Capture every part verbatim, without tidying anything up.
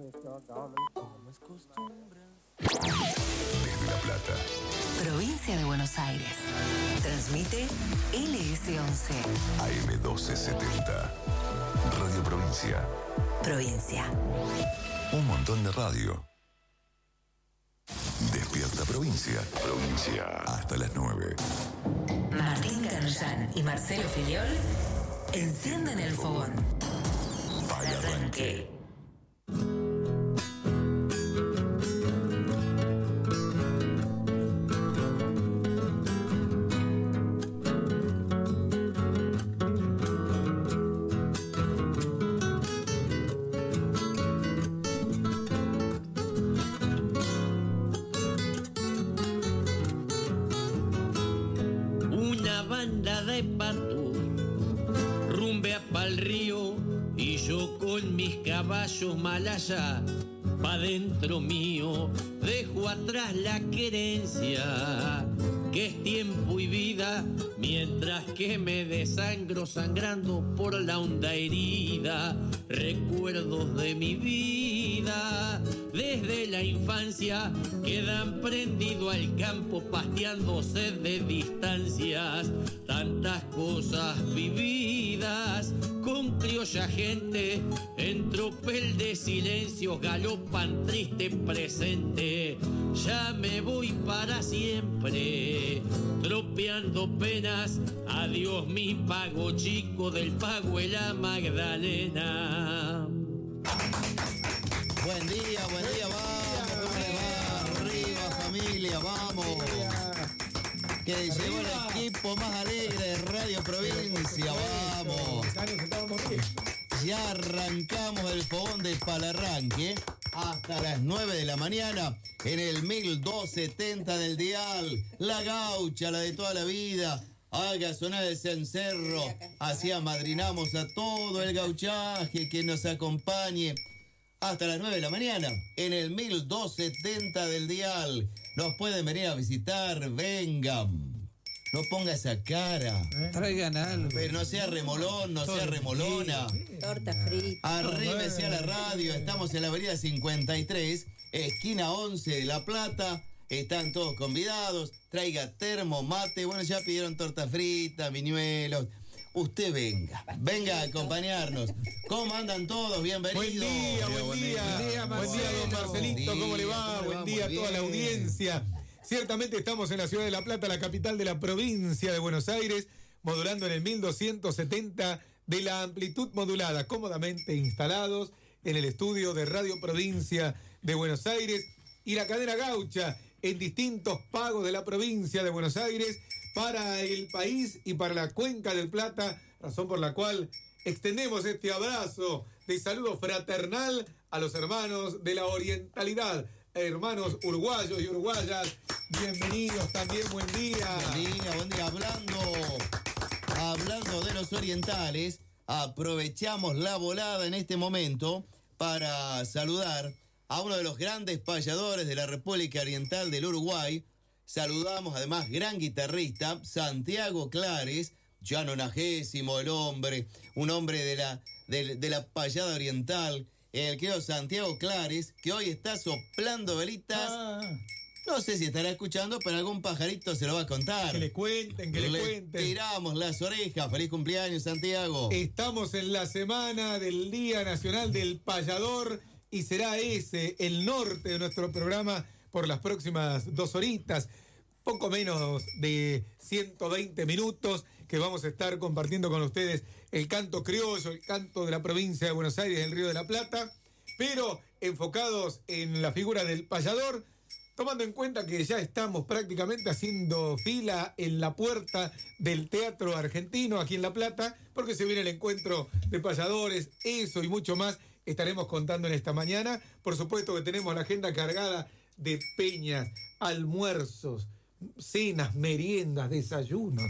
Como es costumbre. Desde La Plata, provincia de Buenos Aires. Transmite L S once. A M doce setenta. Radio Provincia. Provincia. Un montón de radio. Despierta Provincia. Provincia. Hasta las nueve. Martín Canullán y Marcelo Filiol encienden el fogón. Para el arranque. De patos rumbea pa'l río y yo con mis caballos mal allá pa' dentro mío dejo atrás la querencia que es tiempo y vida, mientras que me desangro sangrando por la honda herida. Recuerdos de mi vida desde la infancia quedan prendido al campo pasteándose de distancias. Tantas cosas vividas con criolla gente en tropel de silencios galopan triste presente. Ya me voy para siempre tropeando penas. Adiós mi pago chico del pago de la Magdalena. Buen día, buen día, vamos, ¿cómo le va? Arriba familia, vamos. Que llegó el equipo más alegre de Radio Provincia, vamos. Ya arrancamos el fogón de Palarranque hasta las nueve de la mañana en el mil doscientos setenta del dial. La gaucha, la de toda la vida. Haga sonar el cencerro. Así amadrinamos a todo el gauchaje que nos acompañe hasta las nueve de la mañana en el mil doscientos setenta del dial. Nos pueden venir a visitar, vengan. No ponga esa cara. ¿Eh? Traigan algo. Pero no sea remolón, no sea remolona. Torta frita. Arrímese a la radio. Estamos en la avenida cincuenta y tres, esquina once de La Plata. Están todos convidados. Traiga termo, mate. Bueno, ya pidieron torta frita, viñuelos. Usted venga, venga a acompañarnos. ¿Cómo andan todos? Bienvenidos. Buen día, buen, buen día. Buen día, buen día don Marcelito. Buen ¿Cómo le va? ¿Cómo buen día a toda la audiencia. Ciertamente estamos en la ciudad de La Plata, la capital de la provincia de Buenos Aires, modulando en el mil doscientos setenta de la amplitud modulada, cómodamente instalados en el estudio de Radio Provincia de Buenos Aires y la cadena gaucha en distintos pagos de la provincia de Buenos Aires para el país y para la cuenca del Plata, razón por la cual extendemos este abrazo de saludo fraternal a los hermanos de la orientalidad, hermanos uruguayos y uruguayas. Bienvenidos también, buen día. Buen día, buen día. Hablando, hablando de los orientales, aprovechamos la volada en este momento para saludar a uno de los grandes payadores de la República Oriental del Uruguay. Saludamos además gran guitarrista, Santiago Clares, ya nonagésimo el hombre, un hombre de la, de, de la payada oriental, el querido Santiago Clares, que hoy está soplando velitas. Ah. No sé si estará escuchando, pero algún pajarito se lo va a contar. Que le cuenten, que le, le cuenten. Tiramos las orejas. Feliz cumpleaños, Santiago. Estamos en la semana del Día Nacional del Payador y será ese el norte de nuestro programa por las próximas dos horitas. Poco menos de ciento veinte minutos que vamos a estar compartiendo con ustedes el canto criollo, el canto de la provincia de Buenos Aires, del Río de la Plata, pero enfocados en la figura del payador, tomando en cuenta que ya estamos prácticamente haciendo fila en la puerta del Teatro Argentino aquí en La Plata, porque se viene el encuentro de payadores, eso y mucho más estaremos contando en esta mañana. Por supuesto que tenemos la agenda cargada de peñas, almuerzos, cenas, meriendas, desayunos.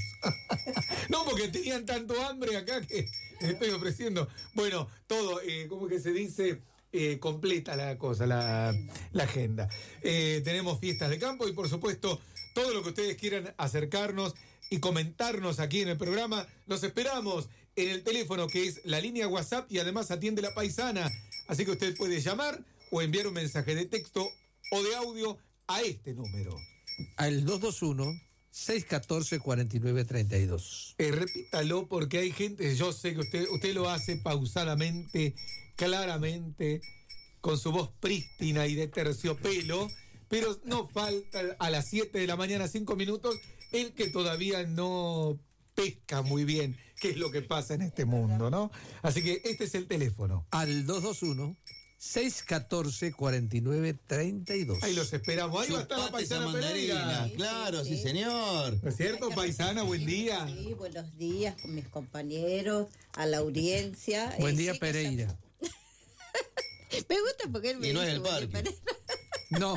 No, porque tenían tanto hambre acá que les estoy ofreciendo. Bueno, todo, eh, ¿cómo que se dice? Eh, completa la cosa, la, la agenda. Eh, tenemos fiestas de campo y por supuesto todo lo que ustedes quieran acercarnos y comentarnos aquí en el programa, los esperamos en el teléfono que es la línea WhatsApp y además atiende la paisana. Así que usted puede llamar o enviar un mensaje de texto o de audio a este número. Al dos dos uno, seis uno cuatro, cuatro nueve tres dos. Eh, repítalo porque hay gente, yo sé que usted, usted lo hace pausadamente, claramente, con su voz prístina y de terciopelo, pero no falta a las siete de la mañana, cinco minutos, el que todavía no pesca muy bien qué es lo que pasa en este mundo, ¿no? Así que este es el teléfono. Al dos dos uno, seis uno cuatro, cuatro nueve tres dos. Ahí los esperamos. Ahí va a estar la Chupate esa paisana mandarina. Pereira. Claro, sí, sí. señor. ¿No es cierto, paisana? Buen día. Sí, buenos días con mis compañeros, a la audiencia. Buen Eh, día, sí que Pereira. ya- Me gusta porque él me Y no dice es el buen día, parque. Pereira. No,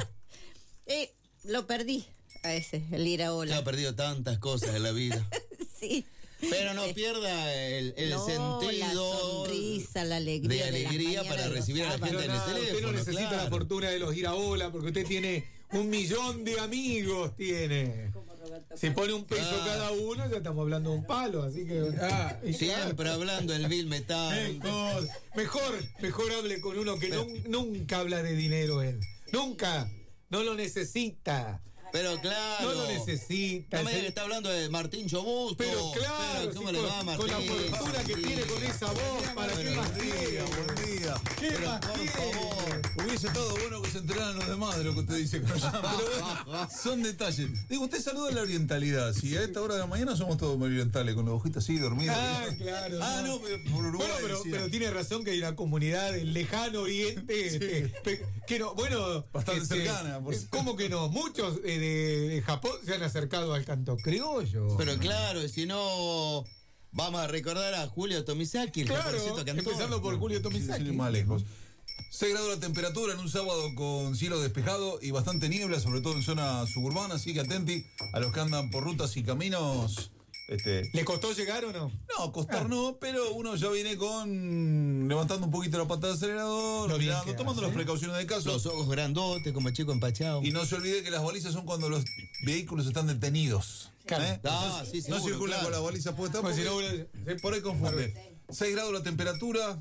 Eh, lo perdí a ese, el ir a Ya ola. ha perdido tantas cosas en la vida. Sí. Pero no pierda el, el No, sentido la sonrisa, la alegría de de las alegría mañanas para de los recibir a la sábados. gente Pero en el nada, usted teléfono. no necesita claro. la fortuna de los giraola porque usted tiene un millón de amigos, tiene. Si pone un peso Ah. cada uno, ya estamos hablando de un palo, así que... Ah, y Siempre hablando el Bill Metal. Mejor, mejor, mejor hable con uno que nun- nunca habla de dinero él. Nunca. No lo necesita. Pero claro. No lo necesita. No me diga Ese- que está hablando de Martín Chobusto. Pero claro, Pero, ¿cómo sí, le con, va, Martín? con la fortuna que tiene con esa voz, ¿para qué más quiere? Buen día. ¿Qué Pero, más por quiere? favor. Hubiese estado bueno que se enteraran los demás de lo que usted dice que nos llaman. Pero bueno, son detalles. Digo, usted saluda la orientalidad. Si a esta hora de la mañana somos todos muy orientales, con los ojitos así, dormidos. Ah, claro. Ah, no, pero por Uruguay. Bueno, pero, decía. pero tiene razón que hay una comunidad del lejano oriente este, pe- que no, bueno, Bastante cercana, por supuesto. ¿cómo que no? Muchos eh, de, de Japón se han acercado al canto criollo. Pero claro, y si no, vamos a recordar a Julio Tomisaki, el claro, japonesito cantor. empezando por Julio Sí, Tomisaki. sin ir más lejos. seis grados la temperatura en un sábado con cielo despejado y bastante niebla, sobre todo en zona suburbana, así que atenti a los que andan por rutas y caminos. Este, ¿Le costó llegar o no? no, costar Ah. no, pero uno ya viene con levantando un poquito la pata de acelerador, Lo bien mirando, que tomando hace. las precauciones del caso. Los ojos grandotes, como chico empachado. Y no se olvide que las balizas son cuando los vehículos están detenidos. Claro. ¿eh? Ah, sí, no seguro, circula claro. con la baliza puesta Pues si porque no, se- por ahí confunde. seis grados la temperatura,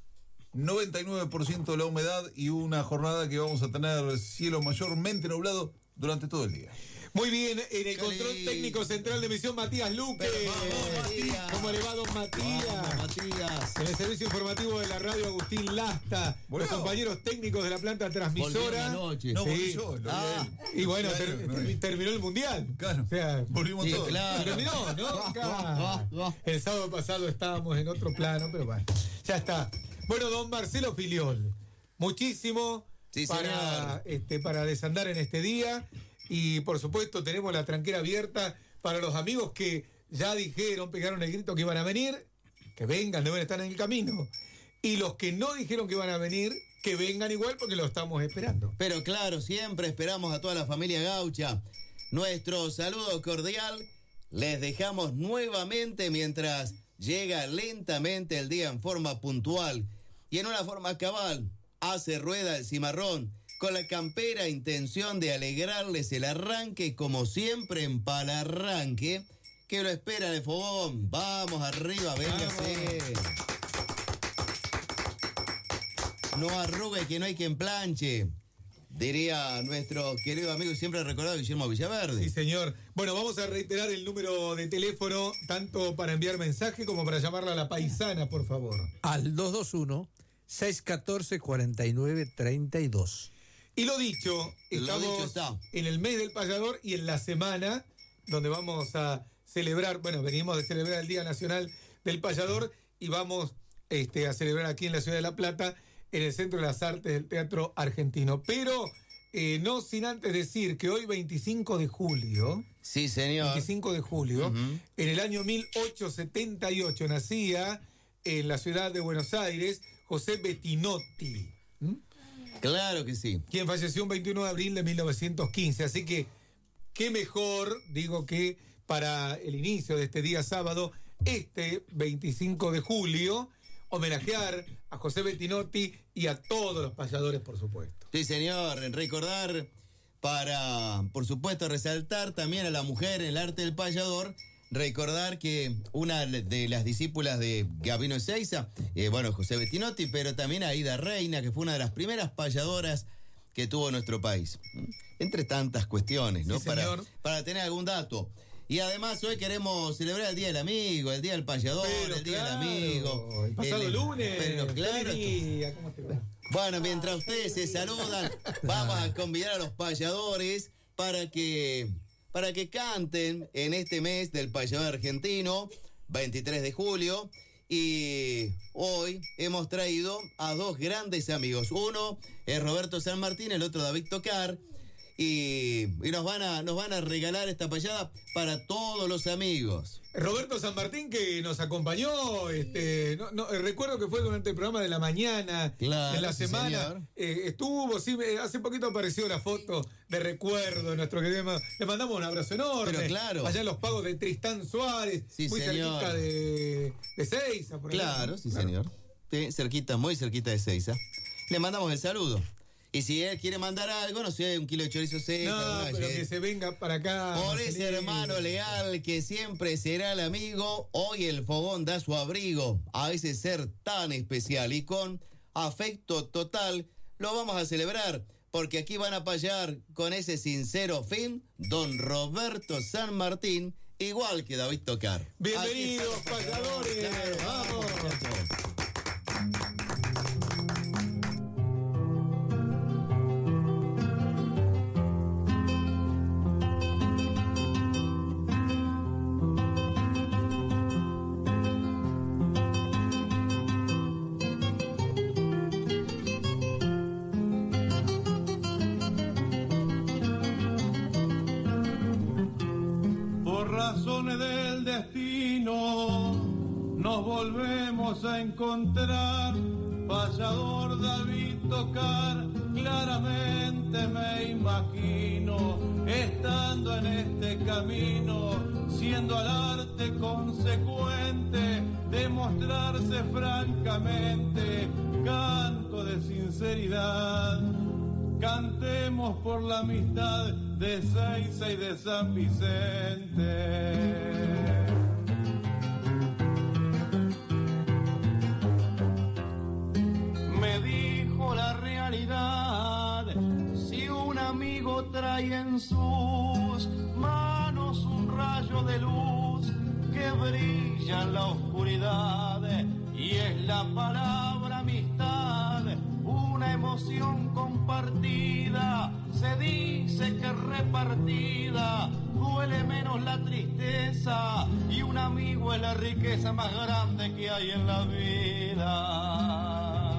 noventa y nueve por ciento la humedad y una jornada que vamos a tener cielo mayormente nublado durante todo el día. Muy bien, en el Qué control lindo. técnico central de emisión, Matías Luque. Pero vamos, Matías. ¿Cómo le va, don Matías? Vamos, Matías. En el servicio informativo de la radio, Agustín Lasta. Bueno. Los compañeros técnicos de la planta Volvió transmisora. anoche. No, Sí. volví yo, lo vi a Ah. él. Y bueno, Claro, ter- no es. terminó el mundial. Claro. O sea, Volvimos Sí, todos. claro. terminó, ¿no? Claro. El sábado pasado estábamos en otro plano, pero bueno, ya está. Bueno, don Marcelo Filiol, muchísimo Sí, para, señor. este, para desandar en este día. Y por supuesto tenemos la tranquera abierta para los amigos que ya dijeron, pegaron el grito que iban a venir, que vengan, deben estar en el camino. Y los que no dijeron que iban a venir, que vengan igual porque lo estamos esperando. Pero claro, siempre esperamos a toda la familia gaucha. Nuestro saludo cordial les dejamos nuevamente mientras llega lentamente el día en forma puntual y en una forma cabal. Hace rueda el cimarrón con la campera intención de alegrarles el arranque, como siempre en Palarranque, que lo espera de fogón. Vamos arriba, véngase. No arrugue que no hay quien planche, diría nuestro querido amigo y siempre recordado Guillermo Villaverde. Sí, señor. Bueno, vamos a reiterar el número de teléfono, tanto para enviar mensaje como para llamarla a la paisana, por favor. al dos dos uno, seis uno cuatro, cuatro nueve tres dos. Y lo dicho, Lo estamos dicho está. en el mes del payador y en la semana donde vamos a celebrar, bueno, venimos de celebrar el Día Nacional del Payador y vamos este, a celebrar aquí en la ciudad de La Plata, en el Centro de las Artes del Teatro Argentino. Pero eh, no sin antes decir que hoy veinticinco de julio, Sí, señor. veinticinco de julio, Ujú. en el año mil ochocientos setenta y ocho nacía en la ciudad de Buenos Aires José Bettinotti. ¿Mm? Claro que sí. Quien falleció un veintiuno de abril de mil novecientos quince. Así que, qué mejor, digo, que para el inicio de este día sábado, este veinticinco de julio, homenajear a José Bettinotti y a todos los payadores, por supuesto. Sí, señor. Recordar para, por supuesto, resaltar también a la mujer en el arte del payador, recordar que una de las discípulas de Gabino Ezeiza, eh, bueno, José Bettinotti, pero también Aida Reina, que fue una de las primeras payadoras que tuvo nuestro país. Entre tantas cuestiones, ¿no? Sí, para, señor. para tener algún dato. Y además hoy queremos celebrar el Día del Amigo, el Día del Payador, Pero el Día claro, del Amigo. el pasado el- lunes. Pero claro. Feliz día, ¿cómo te va? Bueno, mientras ustedes se saludan, vamos a convidar a los payadores para que, para que canten en este mes del payador argentino, veintitrés de julio. Y hoy hemos traído a dos grandes amigos. Uno es Roberto San Martín, el otro David Tocar. Y, y nos van a, nos van a regalar esta payada para todos los amigos. Roberto San Martín, que nos acompañó, este, no, no, recuerdo que fue durante el programa de la mañana, Claro, en la sí, semana, señor. eh, estuvo, sí, me- hace poquito apareció la foto de recuerdo de nuestro querido, ma- le mandamos un abrazo enorme, Pero claro. allá en los pagos de Tristán Suárez, Sí, muy señor. cerquita de, de Seiza, por allá, Claro, ¿no? sí, señor. Sí, cerquita, muy cerquita de Seiza. Le mandamos el saludo. Y si él quiere mandar algo, no sé, un kilo de chorizo seco. No, una pero galleta. que se venga para acá. Por Marcelino. ese hermano leal que siempre será el amigo, hoy el fogón da su abrigo a ese ser tan especial y con afecto total lo vamos a celebrar porque aquí van a payar con ese sincero fin don Roberto San Martín, igual que David Tocar. Bienvenidos, Aquí están los payadores. Claro, Vamos. muchachos. Por razones del destino nos volvemos a encontrar. Payador David Tocar, claramente me imagino estando en este camino, siendo al arte consecuente, demostrarse francamente, canto de sinceridad. Cantemos por la amistad de Seiza y de San Vicente. Me dijo la realidad, si un amigo trae en sus manos un rayo de luz que brilla en la oscuridad, y es la palabra amistad, una emoción compartida, se dice que repartida duele menos la tristeza, y un amigo es la riqueza más grande que hay en la vida.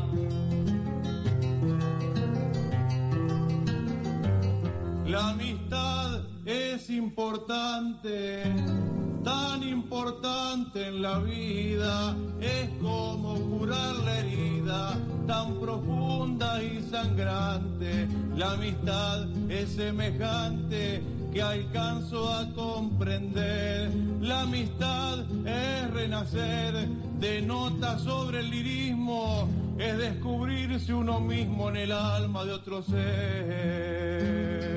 La amistad es importante, tan importante en la vida, es como curar la herida, tan profunda y sangrante. La amistad es semejante que alcanzo a comprender. La amistad es renacer de notas sobre el lirismo, es descubrirse uno mismo en el alma de otro ser.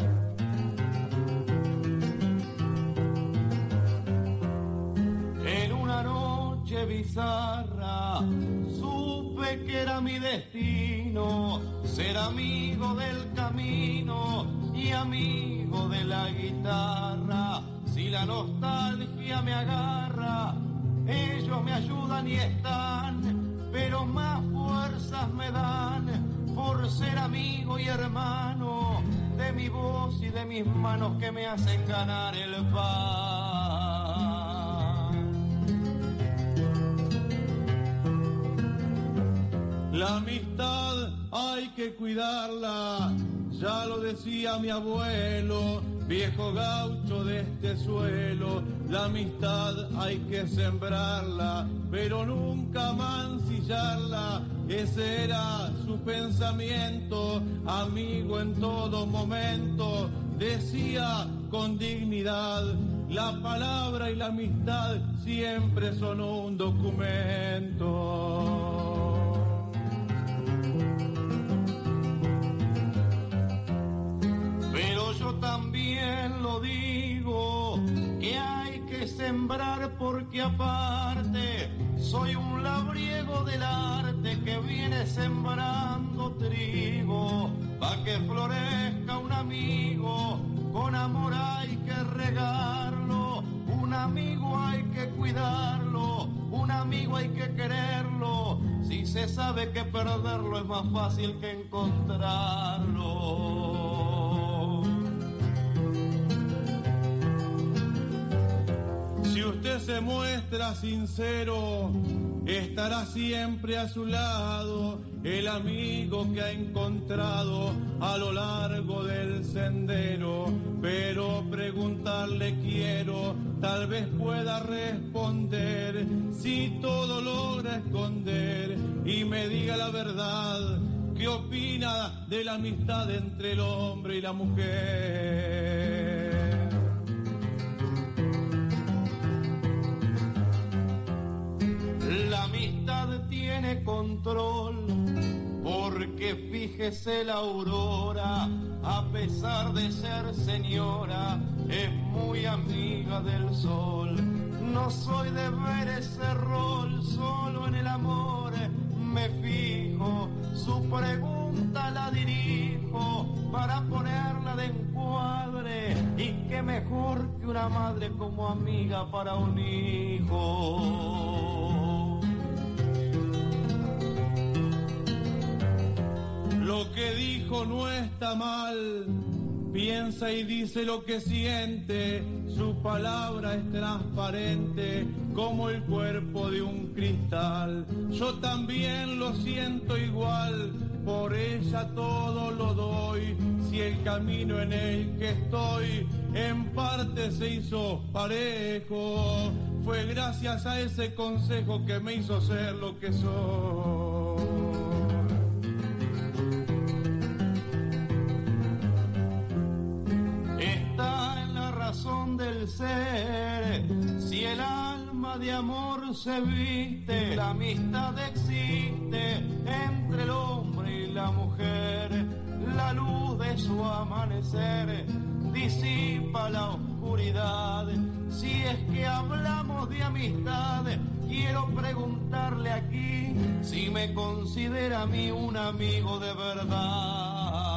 En una noche bizarra supe que era mi destino ser amigo del camino y amigo de la guitarra. Si la nostalgia me agarra, ellos me ayudan y están, pero más fuerzas me dan por ser amigo y hermano de mi voz y de mis manos que me hacen ganar el pan. La amistad hay que cuidarla, ya lo decía mi abuelo, viejo gaucho de este suelo. La amistad hay que sembrarla, pero nunca mancillarla. Ese era su pensamiento, amigo en todo momento. Decía con dignidad, la palabra y la amistad siempre son un documento. Pero yo también lo digo, que hay que sembrar porque aparte soy un labriego del arte que viene sembrando trigo, pa' que florezca un amigo, con amor hay que regarlo, un amigo hay que cuidarlo, un amigo hay que quererlo, si se sabe que perderlo es más fácil que encontrarlo. Si usted se muestra sincero, estará siempre a su lado el amigo que ha encontrado a lo largo del sendero. Pero preguntarle quiero, tal vez pueda responder, si todo logra esconder y me diga la verdad, ¿qué opina de la amistad entre el hombre y la mujer? La amistad tiene control, porque fíjese la aurora, a pesar de ser señora, es muy amiga del sol. No soy de ver ese rol, solo en el amor me fijo, su pregunta la dirijo para ponerla de encuadre, y qué mejor que una madre como amiga para un hijo. Lo que dijo no está mal, piensa y dice lo que siente, su palabra es transparente como el cuerpo de un cristal. Yo también lo siento igual, por ella todo lo doy, si el camino en el que estoy en parte se hizo parejo, fue gracias a ese consejo que me hizo ser lo que soy. Está en la razón del ser, si el alma de amor se viste, la amistad existe entre el hombre y la mujer, la luz de su amanecer disipa la oscuridad. Si es que hablamos de amistad, quiero preguntarle aquí si me considera a mí un amigo de verdad.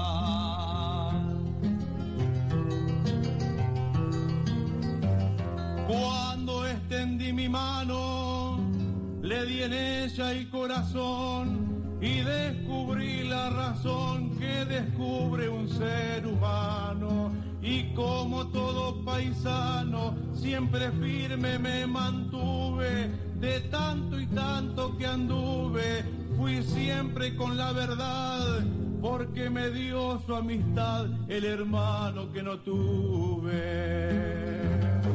Cuando extendí mi mano, le di en ella el corazón y descubrí la razón que descubre un ser humano. Y como todo paisano, siempre firme me mantuve, de tanto y tanto que anduve, fui siempre con la verdad, porque me dio su amistad el hermano que no tuve.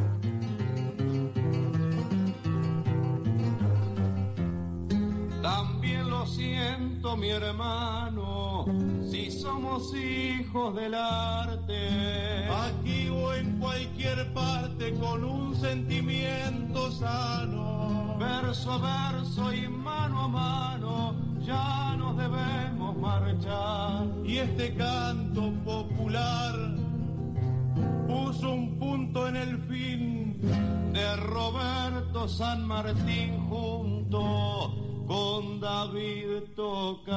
También lo siento, mi hermano, si somos hijos del arte, aquí o en cualquier parte, con un sentimiento sano, verso a verso y mano a mano, ya nos debemos marchar. Y este canto popular puso un punto en el fin de Roberto San Martín junto con David Tocar.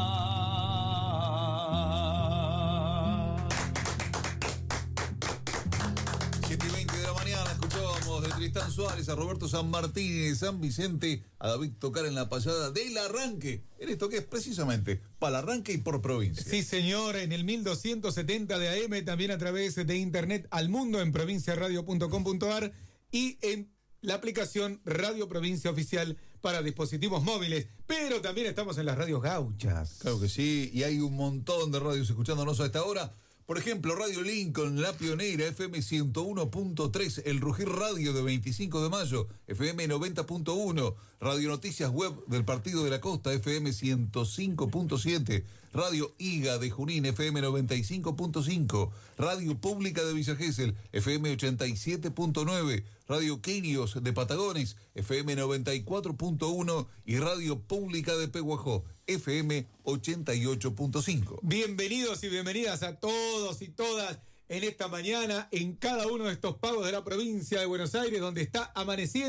siete y veinte de la mañana escuchábamos de Tristán Suárez a Roberto San Martín y de San Vicente a David Tocar en la payada del arranque. En esto que es precisamente para el arranque y por provincia. Sí, señor, en el mil doscientos setenta de A M, también a través de internet al mundo en provincia radio punto com punto a r y en la aplicación Radio Provincia Oficial para dispositivos móviles, pero también estamos en las radios gauchas. Claro que sí, y hay un montón de radios escuchándonos a esta hora. Por ejemplo, Radio Lincoln, La Pionera, F M ciento uno punto tres, El Rugir Radio de veinticinco de mayo, F M noventa punto uno, Radio Noticias Web del Partido de la Costa, F M ciento cinco punto siete, Radio Iga de Junín, F M noventa y cinco punto cinco, Radio Pública de Villa Gesell, F M ochenta y siete punto nueve, Radio Quenios de Patagones, F M noventa y cuatro punto uno y Radio Pública de Pehuajó, F M ochenta y ocho punto cinco. Bienvenidos y bienvenidas a todos y todas en esta mañana en cada uno de estos pagos de la provincia de Buenos Aires, donde está amaneciendo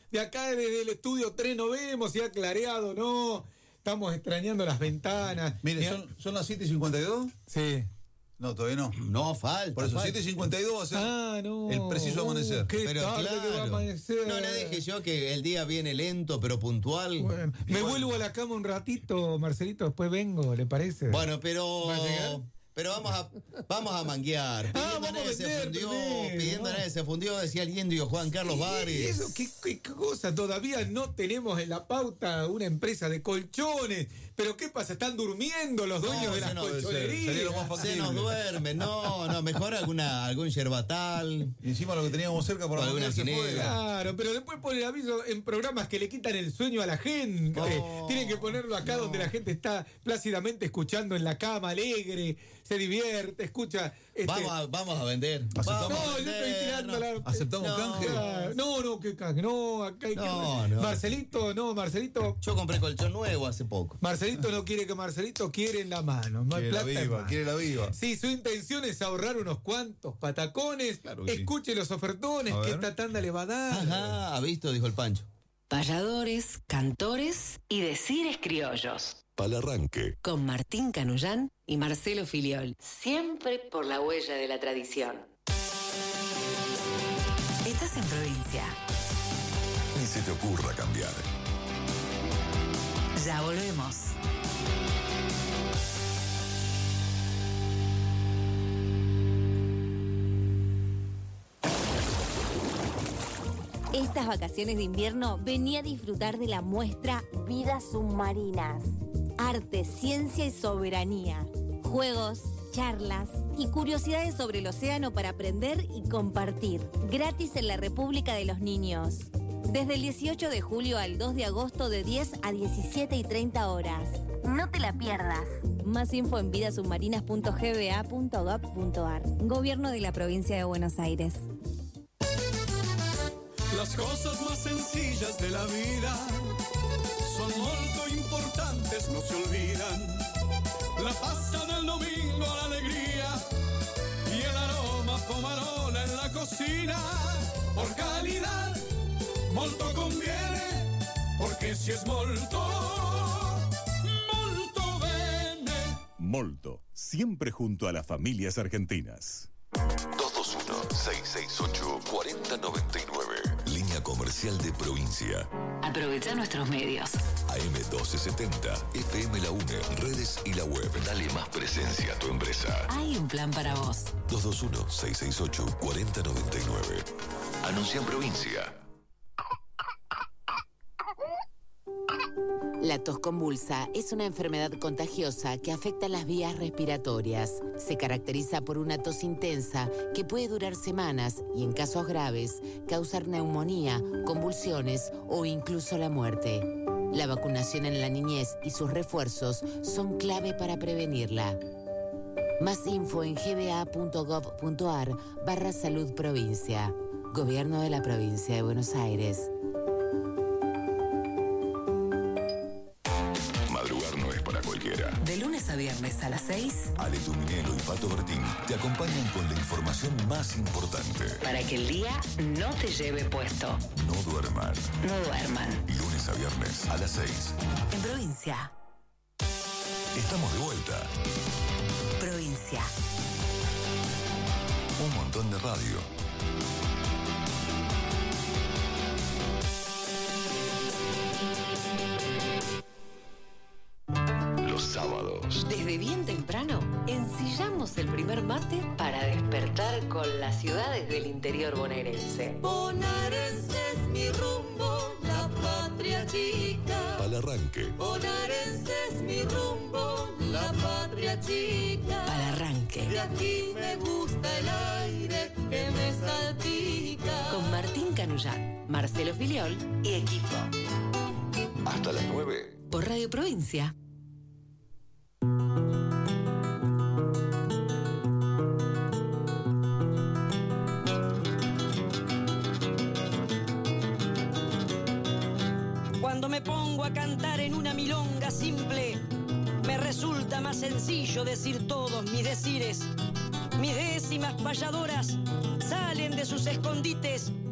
de acá desde el estudio tres no vemos, si ha clareado, no. Estamos extrañando las ventanas. Mire, ¿son, ¿son las siete y cincuenta y dos? Sí. No, todavía no. No, falta. Por eso, falta. siete y cincuenta y dos va a ser Ah, no. el preciso amanecer. Qué Pero tarde claro. que va a amanecer. No le dije yo que el día viene lento pero puntual. Bueno, me Igual- vuelvo a la cama un ratito, Marcelito, después vengo, ¿le parece? Bueno, pero. ¿Va a llegar? Pero vamos a, vamos a manguear. Pidiendo Ah, vamos a nadie a se vender fundió. primero, Pidiendo a vamos. nadie se fundió, decía el indio Juan Carlos ¿Y Vares. eso qué, qué cosa? Todavía no tenemos en la pauta una empresa de colchones. ¿Pero qué pasa? ¿Están durmiendo los dueños No, de se las nos- colchonerías? sería lo más Se nos duerme, no, no, mejor alguna, algún yerbatal. Y encima lo que teníamos cerca para O alguna mañana se quinela. fue. Claro, pero después ponen aviso en programas que le quitan el sueño a la gente. No, Tienen que ponerlo acá no. donde la gente está plácidamente escuchando en la cama, alegre, se divierte, escucha. este- Vamos a, vamos a vender. Aceptamos. Vamos a No, yo estoy vender, tirando no. la. ¿Aceptamos No. canje? Ah, No, no, que canje, no, acá hay que. No, no. Marcelito, no, Marcelito. Yo compré colchón nuevo hace poco. Marcelito no quiere que Marcelito quiere en la mano. No hay Quiere la plata en viva, mano. quiere la viva. Sí, su intención es ahorrar unos cuantos patacones. Claro que sí. Escuche los ofertones, A que ver. esta tanda le va a dar. Ajá, ha visto, dijo el Pancho. Payadores, cantores y decires criollos. Palarranque. Con Martín Canullán y Marcelo Filiol. Siempre por la huella de la tradición. Estás en provincia. Ni se te ocurra cambiar. Ya volvemos. Estas vacaciones de invierno vení a disfrutar de la muestra Vidas Submarinas. Arte, ciencia y soberanía. Juegos, charlas y curiosidades sobre el océano para aprender y compartir. Gratis en la República de los Niños. Desde el dieciocho de julio al dos de agosto de diez a diecisiete y treinta horas. No te la pierdas. Más info en vidasubmarinas punto g b a punto gov punto a r. Gobierno de la Provincia de Buenos Aires. Las cosas más sencillas de la vida son muy importantes, no se olvidan. La pasta del domingo, la alegría y el aroma pomarola en la cocina. Por calidad, molto conviene, porque si es molto, molto bene. Molto, siempre junto a las familias argentinas. dos dos uno, seis seis ocho, cuatro cero nueve nueve. Línea comercial de provincia. Aprovecha nuestros medios. A M doce setenta, F M La UNE, redes y la web. Dale más presencia a tu empresa. Hay un plan para vos. dos dos uno, seis seis ocho, cuatro cero nueve nueve. Anuncia en provincia. La tos convulsa es una enfermedad contagiosa que afecta las vías respiratorias. Se caracteriza por una tos intensa que puede durar semanas y, en casos graves, causar neumonía, convulsiones o incluso la muerte. La vacunación en la niñez y sus refuerzos son clave para prevenirla. Más info en g b a punto gov punto a r barra salud provincia. Gobierno de la Provincia de Buenos Aires. Madrugar no es para cualquiera. De lunes a viernes a las seis. Ale Tuminelo y Pato Bertín te acompañan con la información más importante. Para que el día no te lleve puesto. No duerman. No duerman. Lunes a viernes a las seis. En provincia. Estamos de vuelta. Provincia. Un montón de radio. Los sábados. Desde bien temprano, ensillamos el primer mate para despertar con las ciudades del interior bonaerense. Bonaerense es mi rumbo, la patria chica. Palarranque. Bonaerense es mi rumbo, la patria chica. Palarranque. De aquí me gusta el aire que me salpica. Con Martín Canullán, Marcelo Filiol y equipo. Hasta las nueve. Por Radio Provincia. Cuando me pongo a cantar en una milonga simple, me resulta más sencillo decir todos mis decires. Mis décimas payadoras salen de sus escondites y se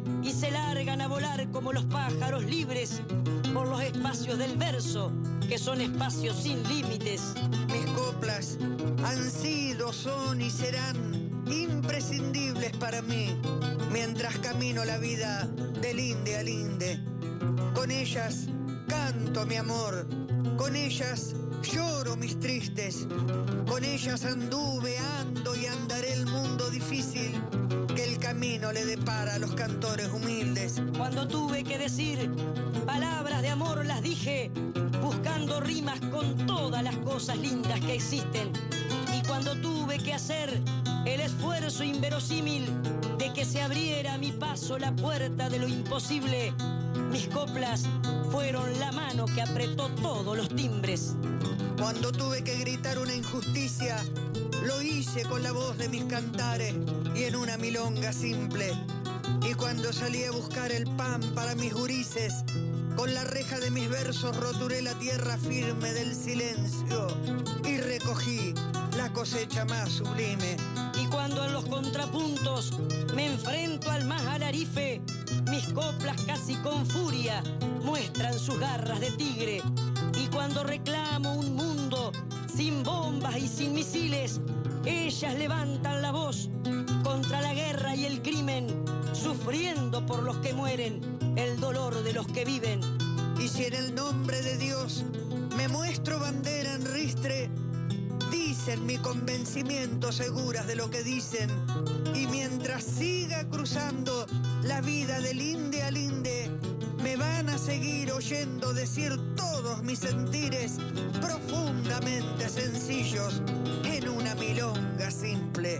se largan a volar como los pájaros libres por los espacios del verso, que son espacios sin límites. Mis coplas han sido, son y serán imprescindibles para mí, mientras camino la vida de linde a linde. Con ellas canto mi amor, con ellas lloro mis tristes, con ellas anduve, ando y andaré el mundo difícil que el camino le depara a los cantores humildes. Cuando tuve que decir palabras de amor las dije, buscando rimas con todas las cosas lindas que existen. Y cuando tuve que hacer el esfuerzo inverosímil de que se abriera a mi paso la puerta de lo imposible, mis coplas fueron la mano que apretó todos los timbres. Cuando tuve que gritar una injusticia, lo hice con la voz de mis cantares y en una milonga simple. Y cuando salí a buscar el pan para mis gurises, con la reja de mis versos roturé la tierra firme del silencio y recogí la cosecha más sublime. Y cuando en los contrapuntos me enfrento al más alarife, mis coplas casi con furia muestran sus garras de tigre. Y cuando reclamo un mundo sin bombas y sin misiles, ellas levantan la voz contra la guerra y el crimen, sufriendo por los que mueren el dolor de los que viven. Y si en el nombre de Dios me muestro bandera en ristre, dicen mi convencimiento seguras de lo que dicen. Y mientras siga cruzando la vida de linde a linde, me van a seguir oyendo decir todos mis sentires profundamente sencillos en una milonga simple.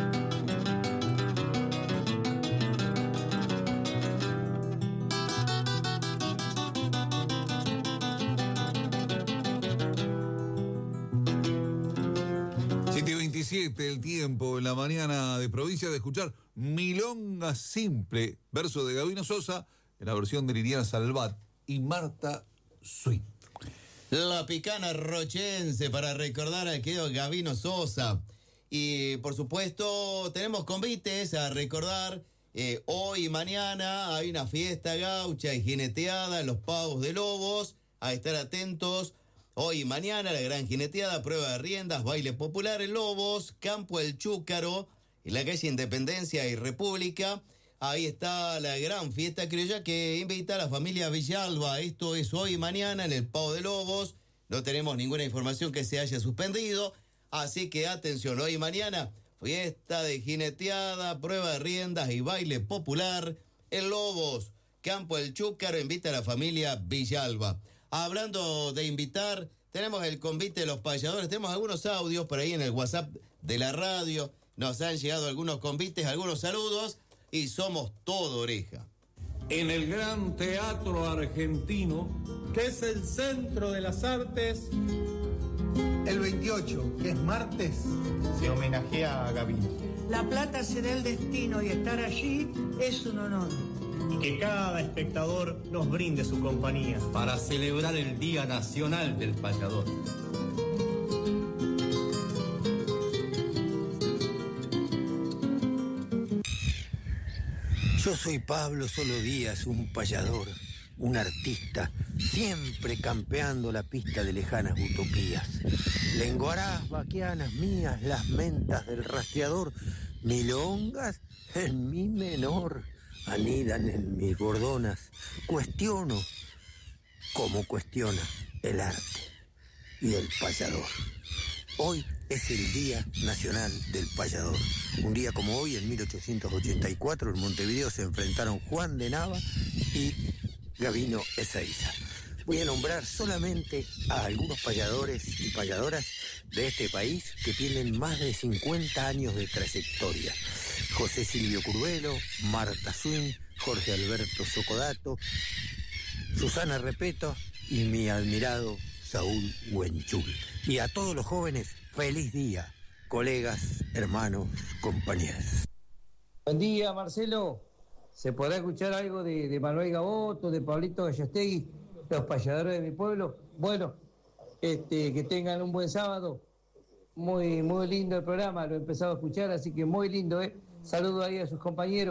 siete veintisiete el tiempo en la mañana de provincia de escuchar Milonga Simple, verso de Gabino Sosa, en la versión de Liliana Salvat y Marta Sweet. La picana rochense para recordar al querido Gabino Sosa. Y por supuesto tenemos convites a recordar. Eh, hoy y mañana hay una fiesta gaucha y jineteada en los Pavos de Lobos. A estar atentos. Hoy y mañana la gran jineteada, prueba de riendas, baile popular en Lobos, Campo El Chúcaro, en la calle Independencia y República. Ahí está la gran fiesta criolla que invita a la familia Villalba. Esto es hoy y mañana en el Pavo de Lobos. No tenemos ninguna información que se haya suspendido. Así que atención, hoy y mañana, fiesta de jineteada, prueba de riendas y baile popular en Lobos. Campo El Chúcaro invita a la familia Villalba. Hablando de invitar, tenemos el convite de los payadores. Tenemos algunos audios por ahí en el WhatsApp de la radio. Nos han llegado algunos convites, algunos saludos. Y somos todo oreja. En el Gran Teatro Argentino, que es el centro de las artes, el veintiocho, que es martes, se homenajea a Gabino. La Plata será el destino y estar allí es un honor. Y que cada espectador nos brinde su compañía para celebrar el Día Nacional del Payador. Yo soy Pablo Solo Díaz, un payador, un artista, siempre campeando la pista de lejanas utopías. Lenguarás vaquianas mías, las mentas del rastreador, milongas en mi menor, anidan en mis gordonas. Cuestiono como cuestiona el arte y el payador. Hoy es el Día Nacional del Payador. Un día como hoy, en mil ochocientos ochenta y cuatro, en Montevideo se enfrentaron Juan de Nava y Gabino Ezeiza. Voy a nombrar solamente a algunos payadores y payadoras de este país que tienen más de cincuenta años de trayectoria. José Silvio Curvelo, Marta Swin, Jorge Alberto Socodato, Susana Repeto y mi admirado Saúl Huenchul. Y a todos los jóvenes, feliz día, colegas, hermanos, compañeros. Buen día, Marcelo. ¿Se podrá escuchar algo de, de Manuel Gaboto, de Pablito Gallastegui, los payadores de mi pueblo? Bueno, este, que tengan un buen sábado. Muy, muy lindo el programa, lo he empezado a escuchar, así que muy lindo, ¿eh? Saludo ahí a sus compañeros.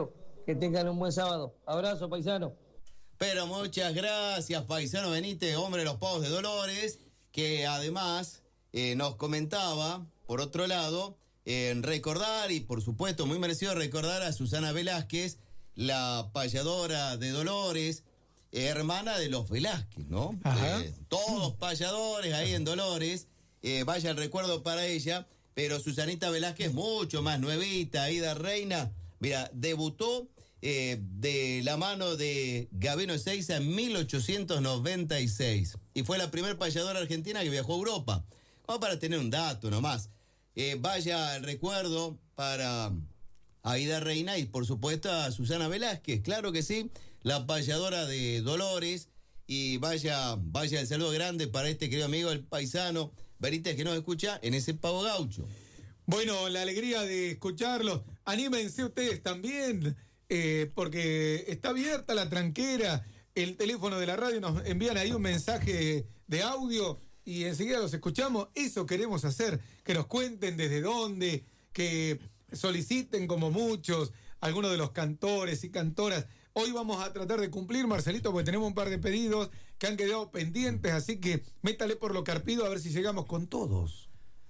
Que tengan un buen sábado. Abrazo, paisano. Pero muchas gracias, paisano Benítez, hombre de los Pavos de Dolores, que además eh, nos comentaba, por otro lado, en eh, recordar, y por supuesto muy merecido recordar a Susana Velázquez, la payadora de Dolores, eh, hermana de los Velázquez, ¿no? Eh, todos payadores ahí en Dolores, eh, vaya el recuerdo para ella, pero Susanita Velázquez mucho más nuevita, ahí de reina, mira, debutó eh, de la mano de Gabino Ezeiza en mil ochocientos noventa y seis, y fue la primer payadora argentina que viajó a Europa, como para tener un dato nomás. Eh, vaya el recuerdo para Aida Reina y por supuesto a Susana Velázquez, claro que sí, la payadora de Dolores, y vaya, vaya el saludo grande para este querido amigo, el paisano Benítez, que nos escucha en ese Pavo Gaucho. Bueno, la alegría de escucharlos, anímense ustedes también, eh, porque está abierta la tranquera, el teléfono de la radio, nos envían ahí un mensaje de audio y enseguida los escuchamos. Eso queremos hacer, que nos cuenten desde dónde, que soliciten como muchos, algunos de los cantores y cantoras. Hoy vamos a tratar de cumplir, Marcelito, porque tenemos un par de pedidos que han quedado pendientes, así que métale por lo carpido a ver si llegamos con todos.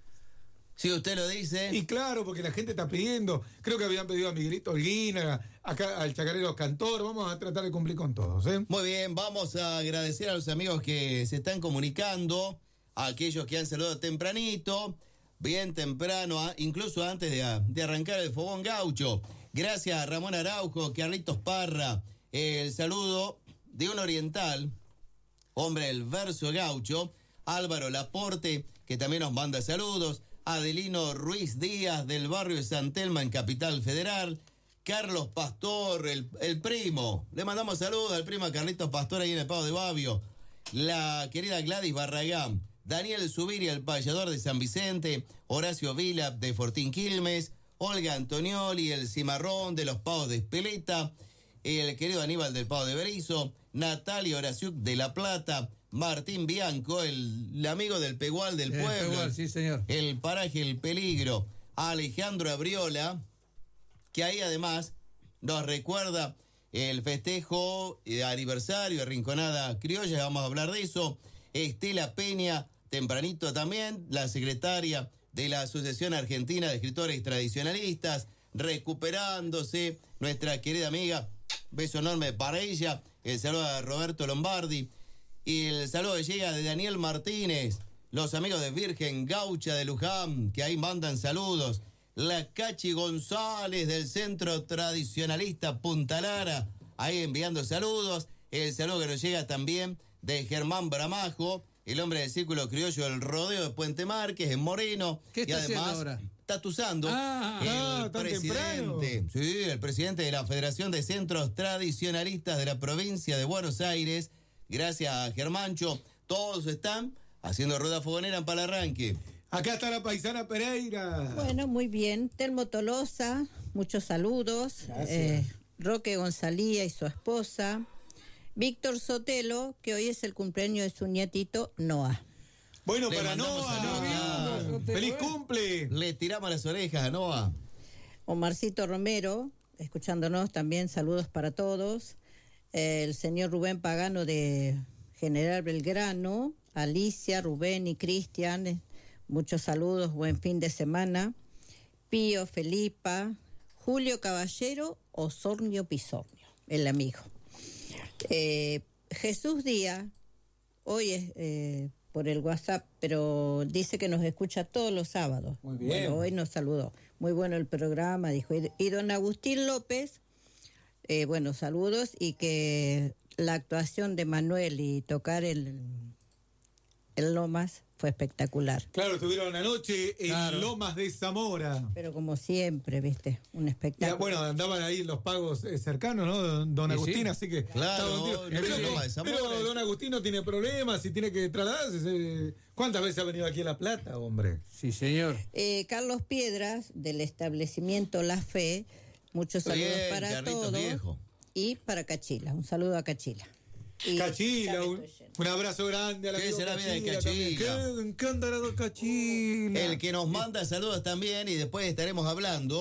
Si usted lo dice. Y claro, porque la gente está pidiendo, creo que habían pedido a Miguelito Holguín, acá al Chacarero Cantor, vamos a tratar de cumplir con todos, ¿eh? Muy bien, vamos a agradecer a los amigos que se están comunicando, a aquellos que han saludado tempranito, bien temprano, incluso antes de, de arrancar el Fogón Gaucho. Gracias a Ramón Araujo, Carlitos Parra, el saludo de un oriental, hombre del verso gaucho, Álvaro Laporte, que también nos manda saludos, Adelino Ruiz Díaz del barrio de San Telma en Capital Federal, Carlos Pastor, el, el primo, le mandamos saludos al primo Carlitos Pastor ahí en el Pavo de Babio, la querida Gladys Barragán, Daniel Zubiri, el payador de San Vicente, Horacio Vila de Fortín Quilmes, Olga Antonioli, el cimarrón de los Pavos de Espeleta, el querido Aníbal del Pavo de Berizo, Natalia Horaciuk de La Plata, Martín Bianco, el, el amigo del Pegual del el Eh, pueblo, Pegual, sí, señor. el paraje El Peligro, Alejandro Abriola, que ahí además nos recuerda el festejo de aniversario de Rinconada Criolla, vamos a hablar de eso, Estela Peña, tempranito también, la secretaria de la Asociación Argentina de Escritores Tradicionalistas, recuperándose nuestra querida amiga, beso enorme para ella, el saludo a Roberto Lombardi, y el saludo llega de Daniel Martínez, los amigos de Virgen Gaucha de Luján, que ahí mandan saludos, la Cachi González del Centro Tradicionalista Punta Lara, ahí enviando saludos, el saludo que nos llega también de Germán Bramajo, el hombre del Círculo Criollo del Rodeo de Puente Márquez, en Moreno. ¿Qué está y además, haciendo ahora? Está tusando Ah, el ah, tan temprano. presidente, sí, el presidente de la Federación de Centros Tradicionalistas de la provincia de Buenos Aires, gracias a Germancho, todos están haciendo rueda fogonera para el arranque. Acá está la paisana Pereira. Bueno, muy bien. Telmo Tolosa, muchos saludos. Eh, Roque Gonzalía y su esposa. Víctor Sotelo, que hoy es el cumpleaños de su nietito Noah. Bueno, Le para mandamos Noah, saludos. ¡feliz cumple! Le tiramos las orejas a Noah. Omarcito Romero, escuchándonos también, saludos para todos. Eh, el señor Rubén Pagano de General Belgrano, Alicia, Rubén y Cristian, eh, muchos saludos, buen fin de semana. Pío, Felipa, Julio Caballero, Osornio Pisornio, el amigo. Eh, Jesús Díaz, hoy es eh, por el WhatsApp, pero dice que nos escucha todos los sábados. Muy bien. Bueno, hoy nos saludó. Muy bueno el programa, dijo. Y, y don Agustín López, eh, bueno, saludos, y que la actuación de Manuel y tocar el, el Lomas fue espectacular. Claro, estuvieron anoche en Claro. Lomas de Zamora. Pero como siempre, viste, un Ya, espectáculo. bueno, andaban ahí los pagos eh, cercanos, ¿no? Don, don Sí, Agustín, sí. así que... Claro, estaba un tiro. no, pero, no, Lomas de Zamora. pero don Agustín no tiene problemas, si tiene que trasladarse. eh, ¿Cuántas veces ha venido aquí a La Plata, hombre? Sí, señor. Eh, Carlos Piedras, del establecimiento La Fe, muchos saludos Bien, para Carlitos, todos. viejo. Y para Cachila, un saludo a Cachila. Y Cachila, ya me un, estoy yendo. un abrazo grande a la ¿Qué será bien de también. Cachila? ¿Qué, qué andará don Cachila? El que nos manda saludos también, y después estaremos hablando,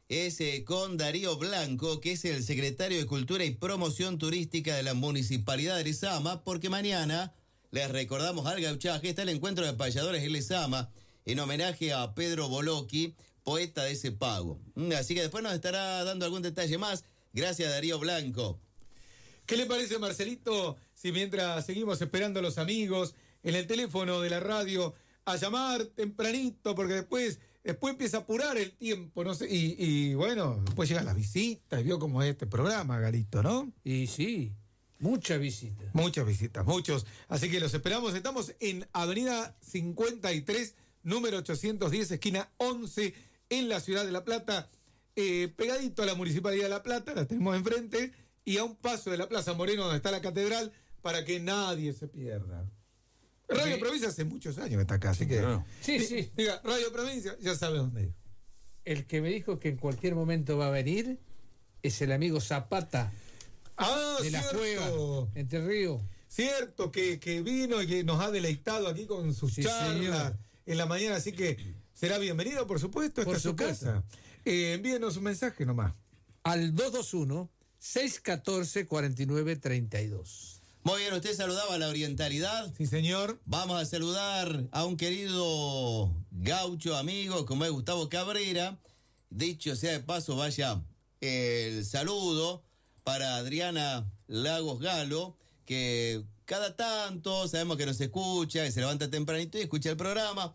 es eh, con Darío Blanco, que es el secretario de Cultura y Promoción Turística de la Municipalidad de Lezama, porque mañana les recordamos al gauchaje, está el encuentro de payadores en Lezama, en homenaje a Pedro Bolocchi, poeta de ese pago. Así que después nos estará dando algún detalle más. Gracias, Darío Blanco. ¿Qué le parece, Marcelito, si mientras seguimos esperando a los amigos en el teléfono de la radio a llamar tempranito, porque después, después empieza a apurar el tiempo, no sé, y, y bueno, después llegan las visitas, y vio cómo es este programa, Galito, ¿no? Y sí, muchas visitas. Muchas visitas, muchos. Así que los esperamos. Estamos en Avenida cincuenta y tres, número ochocientos diez, esquina once, en la ciudad de La Plata, eh, pegadito a la Municipalidad de La Plata, la tenemos enfrente, y a un paso de la Plaza Moreno, donde está la catedral, para que nadie se pierda. Radio Sí. Provincia hace muchos años que está acá, así que... Sí, sí. Diga, Radio Provincia, ya sabe dónde ir. El que me dijo que en cualquier momento va a venir es el amigo Zapata. Ah, de la cierto. Cueva, Entre Río. Cierto, que, que vino y que nos ha deleitado aquí con sus Sí, charlas señor. en la mañana, así que será bienvenido, por supuesto, esta Por es su supuesto. casa. Eh, envíenos un mensaje nomás. Al dos dos uno, seis uno cuatro, cuatro nueve tres dos. Muy bien, usted saludaba a la orientalidad. Sí, señor. Vamos a saludar a un querido gaucho amigo como es Gustavo Cabrera. Dicho sea de paso, vaya el saludo para Adriana Lagos Galo, que cada tanto sabemos que nos escucha, que se levanta tempranito y escucha el programa.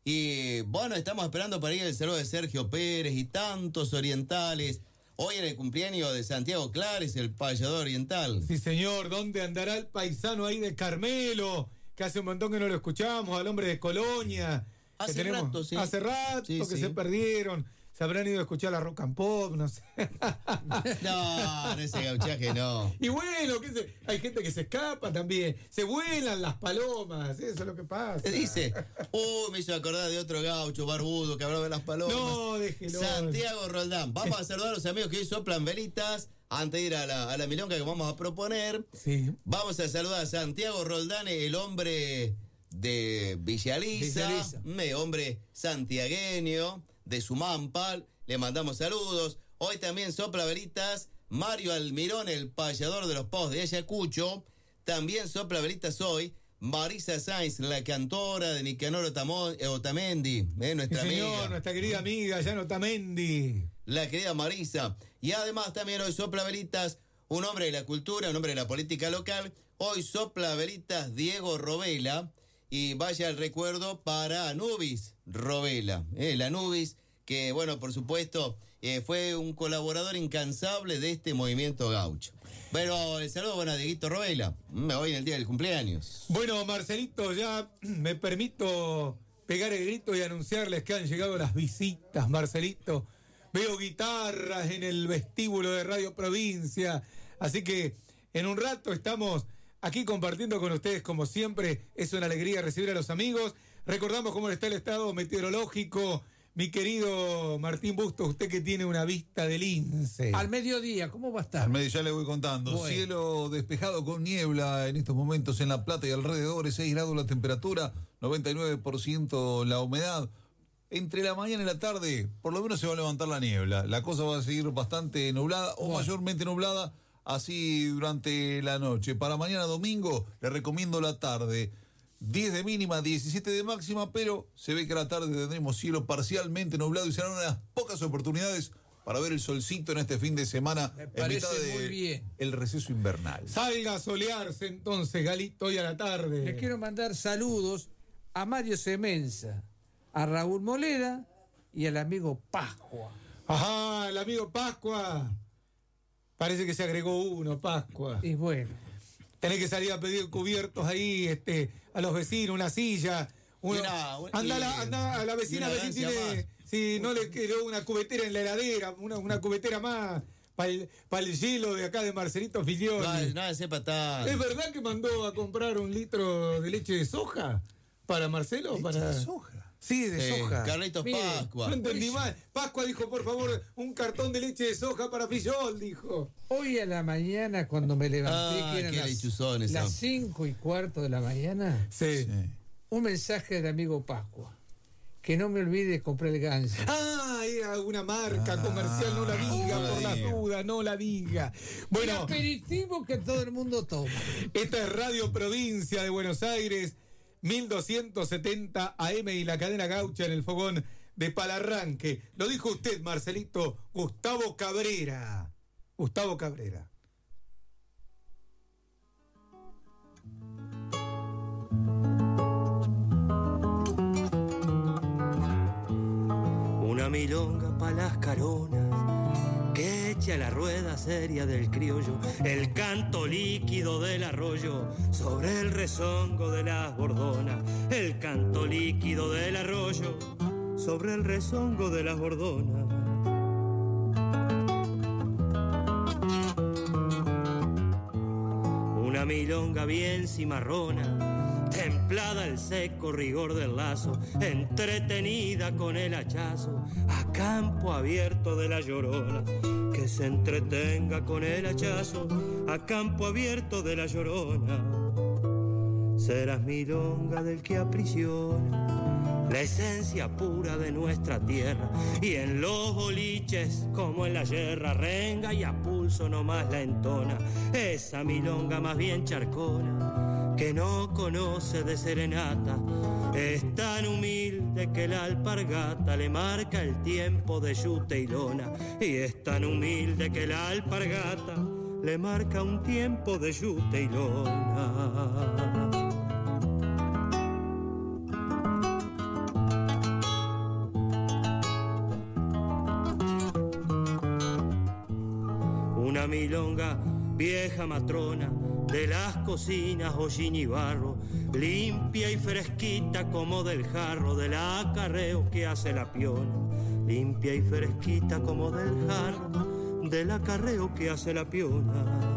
Y bueno, estamos esperando para ir el saludo de Sergio Pérez y tantos orientales. Hoy en el cumpleaños de Santiago Clares, el payador oriental. Sí, señor. ¿Dónde andará el paisano ahí de Carmelo? Que hace un montón que no lo escuchamos, al hombre de Colonia. Hace que tenemos, rato, sí. Hace rato Sí, que sí. se perdieron. Se habrán ido a escuchar la rock and pop, no sé. No, no ese gauchaje no. Y bueno, que se- hay gente que se escapa también. Se vuelan las palomas, eso es lo que pasa. Dice, uy, me hizo acordar de otro gaucho barbudo que hablaba de las palomas. No, déjelo. Santiago Roldán. Vamos a saludar a los amigos que hoy soplan velitas antes de ir a la, a la milonga que vamos a proponer. Sí. Vamos a saludar a Santiago Roldán, el hombre de Villaliza, Villaliza. eh, hombre santiagueño de Sumampal. Le mandamos saludos. Hoy también sopla velitas Mario Almirón, el payador de los pavos de Ayacucho. También sopla velitas hoy Marisa Sainz, la cantora de Nicanor Otamo- eh, Otamendi, eh, nuestra Sí, señor, amiga. nuestra querida amiga, Llano Tamendi. La querida Marisa. Y además también hoy sopla velitas un hombre de la cultura, un hombre de la política local. Hoy sopla velitas Diego Robela. Y vaya el recuerdo para Anubis Robela. Eh, la Anubis, que bueno, por supuesto, eh, fue un colaborador incansable de este movimiento gaucho. Pero el saludo, bueno, a Dieguito Robela. Mm, hoy en el día del cumpleaños. Bueno, Marcelito, ya me permito pegar el grito y anunciarles que han llegado las visitas, Marcelito. Veo guitarras en el vestíbulo de Radio Provincia, así que en un rato estamos aquí compartiendo con ustedes, como siempre. Es una alegría recibir a los amigos. Recordamos cómo está el estado meteorológico. Mi querido Martín Bustos, usted que tiene una vista de lince. Al mediodía, ¿cómo va a estar? Al medio ya le voy contando. Bueno. Cielo despejado con niebla en estos momentos en La Plata y alrededores, seis grados la temperatura, noventa y nueve por ciento la humedad. Entre la mañana y la tarde, por lo menos se va a levantar la niebla. La cosa va a seguir bastante nublada o Bueno. mayormente nublada, así durante la noche. Para mañana domingo, le recomiendo la tarde. diez de mínima, diecisiete de máxima, pero se ve que a la tarde tendremos cielo parcialmente nublado y serán unas pocas oportunidades para ver el solcito en este fin de semana. Me en parece mitad de muy bien. el receso invernal. Salga a solearse entonces, Galito, hoy a la tarde. Le quiero mandar saludos a Mario Semenza, a Raúl Molera y al amigo Pascua. Ajá, el amigo Pascua. Parece que se agregó uno, Pascua. Y bueno. Tenés que salir a pedir cubiertos ahí, este, a los vecinos, una silla. Uno, Y una- anda, a y- la, anda a la y vecina una a ver si ganancia tiene, si no le quedó una cubetera en la heladera, una, una cubetera más para el, para el hielo de acá de Marcelito Figlioli. No, nada de sepa tan. ¿Es verdad que mandó a comprar un litro de leche de soja para Marcelo? ¿Leche para... de soja? Sí, de Sí, soja. Carlitos Mire, Pascua. No entendí mal. Pascua dijo, por favor, un cartón de leche de soja para Fillol, dijo. Hoy a la mañana, cuando me levanté, Ah, que eran qué las, lechuzones, las ah. cinco y cuarto de la mañana, Sí. un mensaje del amigo Pascua. Que no me olvide de comprar el ganso. Ah, ahí diga una marca ah, comercial, no la diga, no por las dudas, no la diga. Bueno, el aperitivo que todo el mundo toma. Esta es Radio Provincia de Buenos Aires, mil doscientos setenta A M y la cadena Gaucha en el fogón de Palarranque. Lo dijo usted, Marcelito, Gustavo Cabrera. Gustavo Cabrera. Una milonga pa' las caronas que echa la rueda seria del criollo, el canto líquido del arroyo sobre el rezongo de las bordonas, el canto líquido del arroyo sobre el rezongo de las bordonas. Una milonga bien cimarrona, templada el seco rigor del lazo, entretenida con el hachazo, a campo abierto de la llorona, que se entretenga con el hachazo, a campo abierto de la llorona. Serás milonga del que aprisiona la esencia pura de nuestra tierra, y en los boliches como en la yerra renga y a pulso nomás la entona, esa milonga más bien charcona que no conoce de serenata, es tan humilde que la alpargata le marca el tiempo de yute y lona, y es tan humilde que la alpargata le marca un tiempo de yute y lona. Una milonga vieja matrona de las cocinas hollín y barro, limpia y fresquita como del jarro del acarreo que hace la piona, limpia y fresquita como del jarro del acarreo que hace la piona.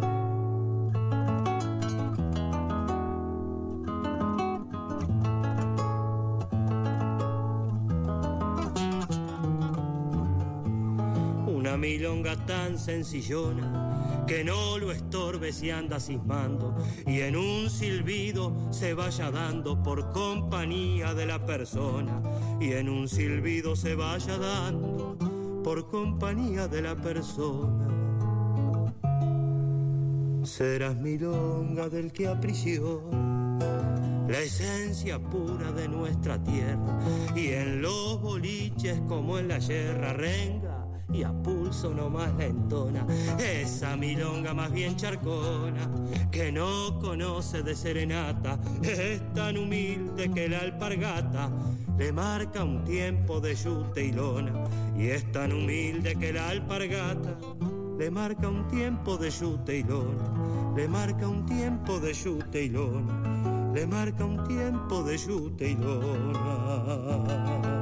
Una milonga tan sencillona que no lo estorbe si anda cismando, y en un silbido se vaya dando por compañía de la persona, y en un silbido se vaya dando por compañía de la persona. Serás milonga del que aprisiona la esencia pura de nuestra tierra, y en los boliches como en la yerra renga y a pulso nomás la entona, esa milonga más bien charcona que no conoce de serenata, es tan humilde que la alpargata le marca un tiempo de yute y lona, y es tan humilde que la alpargata le marca un tiempo de yute y lona, le marca un tiempo de yute y lona, le marca un tiempo de yute y lona.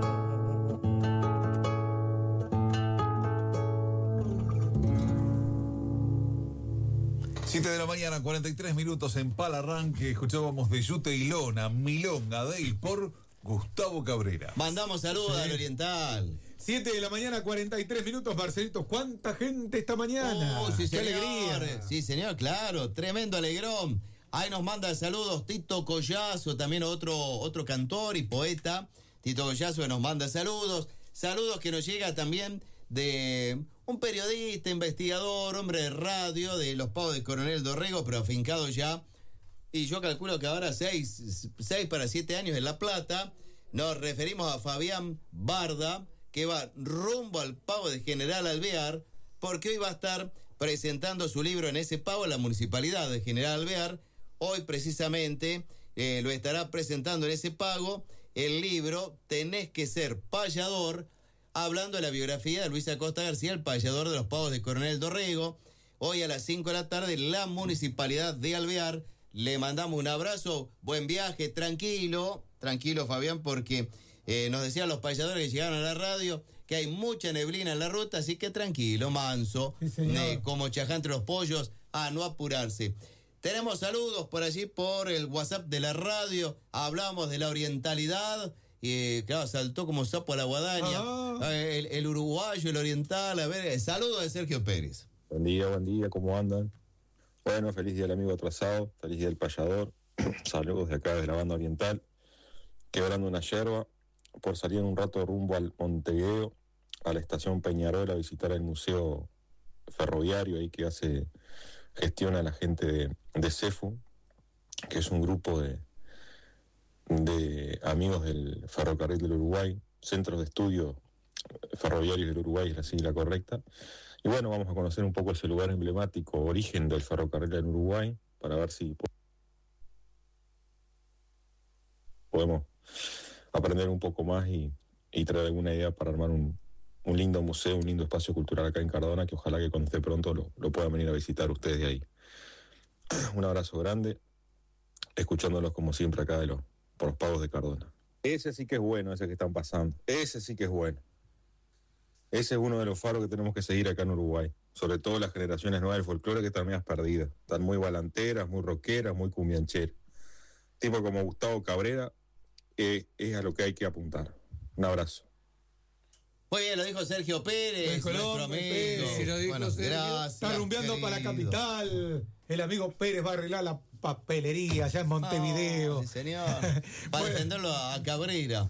siete de la mañana, cuarenta y tres minutos en Palarranque. Escuchábamos de Yute y Lona, Milonga de él por Gustavo Cabrera. Mandamos saludos sí. al Oriental. siete de la mañana, cuarenta y tres minutos, Marcelito. ¿Cuánta gente esta mañana? Oh, sí, ¡Qué señor. alegría! Sí, señor, claro. Tremendo alegrón. Ahí nos manda saludos Tito Collazo, también otro, otro cantor y poeta. Tito Collazo nos manda saludos. Saludos que nos llega también de un periodista, investigador, hombre de radio de Los Pavos de Coronel Dorrego, pero afincado ya. Y yo calculo que ahora seis, seis para siete años en La Plata. Nos referimos a Fabián Barda, que va rumbo al Pavo de General Alvear, porque hoy va a estar presentando su libro en ese Pavo, la Municipalidad de General Alvear. Hoy precisamente eh, lo estará presentando en ese pago el libro Tenés que ser payador, hablando de la biografía de Luis Acosta García, el payador de Los Pavos de Coronel Dorrego. Hoy a las cinco de la tarde, la Municipalidad de Alvear. Le mandamos un abrazo, buen viaje, tranquilo, tranquilo Fabián, porque eh, nos decían los payadores que llegaron a la radio que hay mucha neblina en la ruta, así que tranquilo, manso, sí, eh, como chajá entre los pollos, a no apurarse. Tenemos saludos por allí por el WhatsApp de la radio, hablamos de la orientalidad, y eh, claro, saltó como sapo a la guadaña, ah. el, el uruguayo, el oriental, a ver, saludos de Sergio Pérez. Buen día, buen día, ¿cómo andan? Bueno, feliz día del amigo atrasado, feliz día del payador, saludos de acá desde la banda oriental, quebrando una yerba, por salir en un rato rumbo al Montevideo, a la estación Peñarol a visitar el museo ferroviario ahí que hace, gestiona la gente de, de CEFU, que es un grupo de, de amigos del Ferrocarril del Uruguay, Centros de Estudio Ferroviarios del Uruguay es la sigla correcta. Y bueno, vamos a conocer un poco ese lugar emblemático, origen del ferrocarril del Uruguay, para ver si podemos aprender un poco más y, y traer alguna idea para armar un, un lindo museo, un lindo espacio cultural acá en Cardona, que ojalá que cuando esté pronto lo, lo puedan venir a visitar ustedes de ahí. Un abrazo grande, escuchándolos como siempre acá de los, por los pagos de Cardona. Ese sí que es bueno, ese que están pasando. Ese sí que es bueno. Ese es uno de los faros que tenemos que seguir acá en Uruguay. Sobre todo las generaciones nuevas del folclore que están medias perdidas. Están muy balanteras, muy rockeras, muy cumbiancheras. Tipo como Gustavo Cabrera, eh, es a lo que hay que apuntar. Un abrazo. Muy bien, lo dijo Sergio Pérez, nuestro amigo. Pérez, sí, lo dijo bueno, Sergio. Gracias, está rumbeando querido. para la capital. El amigo Pérez va a arreglar la papelería allá en Montevideo. Oh, sí, señor. Para defenderlo a Cabrera.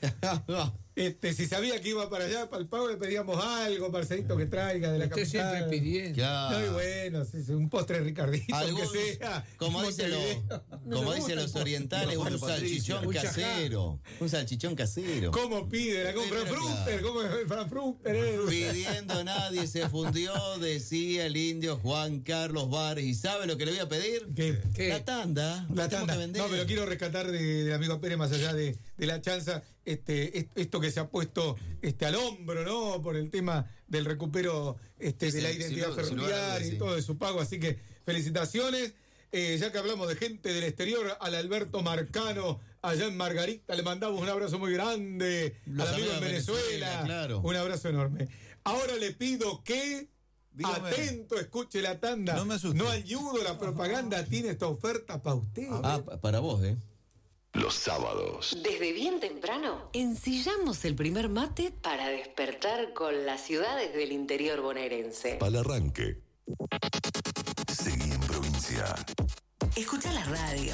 Este, si sabía que iba para allá, para el pago, le pedíamos algo, Marcelito, que traiga de la Usted capital. siempre pidiendo. Claro. No, y bueno, sí, sí, un postre Ricardito, Algunos, aunque sea. como dicen los, como dicen los orientales, un salchichón casero. Un salchichón casero. ¿Cómo pide? La compra Frutter, ¿cómo es el Frutter? Pidiendo nadie se fundió, decía el indio Juan Carlos Vares. ¿Y sabe lo que le voy a pedir? ¿Qué? ¿Qué? La tanda. La La tanda. tanda. No, pero quiero rescatar de- del amigo Pérez, más allá de, de la chanza, este, est- esto que se ha puesto este, al hombro, ¿no? Por el tema del recupero este, Sí, de la sí, identidad sin lugar- sin lugar a ferroviaria dudas, y sí. todo de su pago. Así que felicitaciones. Eh, ya que hablamos de gente del exterior, al Alberto Marcano, allá en Margarita, le mandamos un abrazo muy grande. Los al amigo amigos en de Venezuela, Venezuela, claro. un abrazo enorme. Ahora le pido que... Dígame. Atento, escuche la tanda. No me asuste. No ayudo, la propaganda tiene esta oferta para usted. Ah, pa- para vos, ¿eh? Los sábados. Desde bien temprano, ensillamos el primer mate para despertar con las ciudades del interior bonaerense. Para el arranque. Seguí en provincia. Escucha la radio.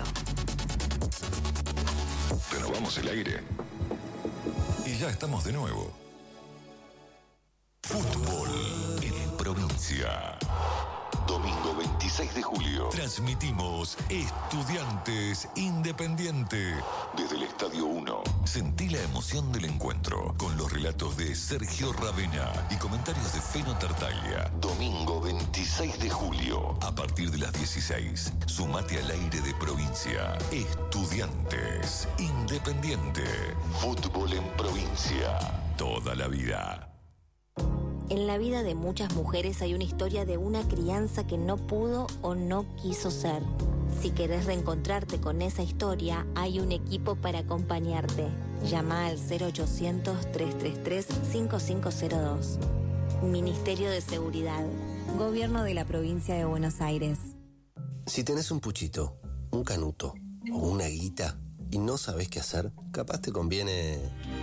Renovamos el aire. Y ya estamos de nuevo. Fútbol en provincia. Domingo veintiséis de julio. Transmitimos Estudiantes Independiente. Desde el Estadio uno. Sentí la emoción del encuentro con los relatos de Sergio Ravena y comentarios de Feno Tartaglia. Domingo veintiséis de julio. A partir de las dieciséis. Sumate al aire de provincia. Estudiantes Independiente. Fútbol en provincia. Toda la vida. En la vida de muchas mujeres hay una historia de una crianza que no pudo o no quiso ser. Si querés reencontrarte con esa historia, hay un equipo para acompañarte. Llama al cero ochocientos, trescientos treinta y tres, cincuenta y cinco cero dos. Ministerio de Seguridad. Gobierno de la Provincia de Buenos Aires. Si tenés un puchito, un canuto o una guita y no sabés qué hacer, capaz te conviene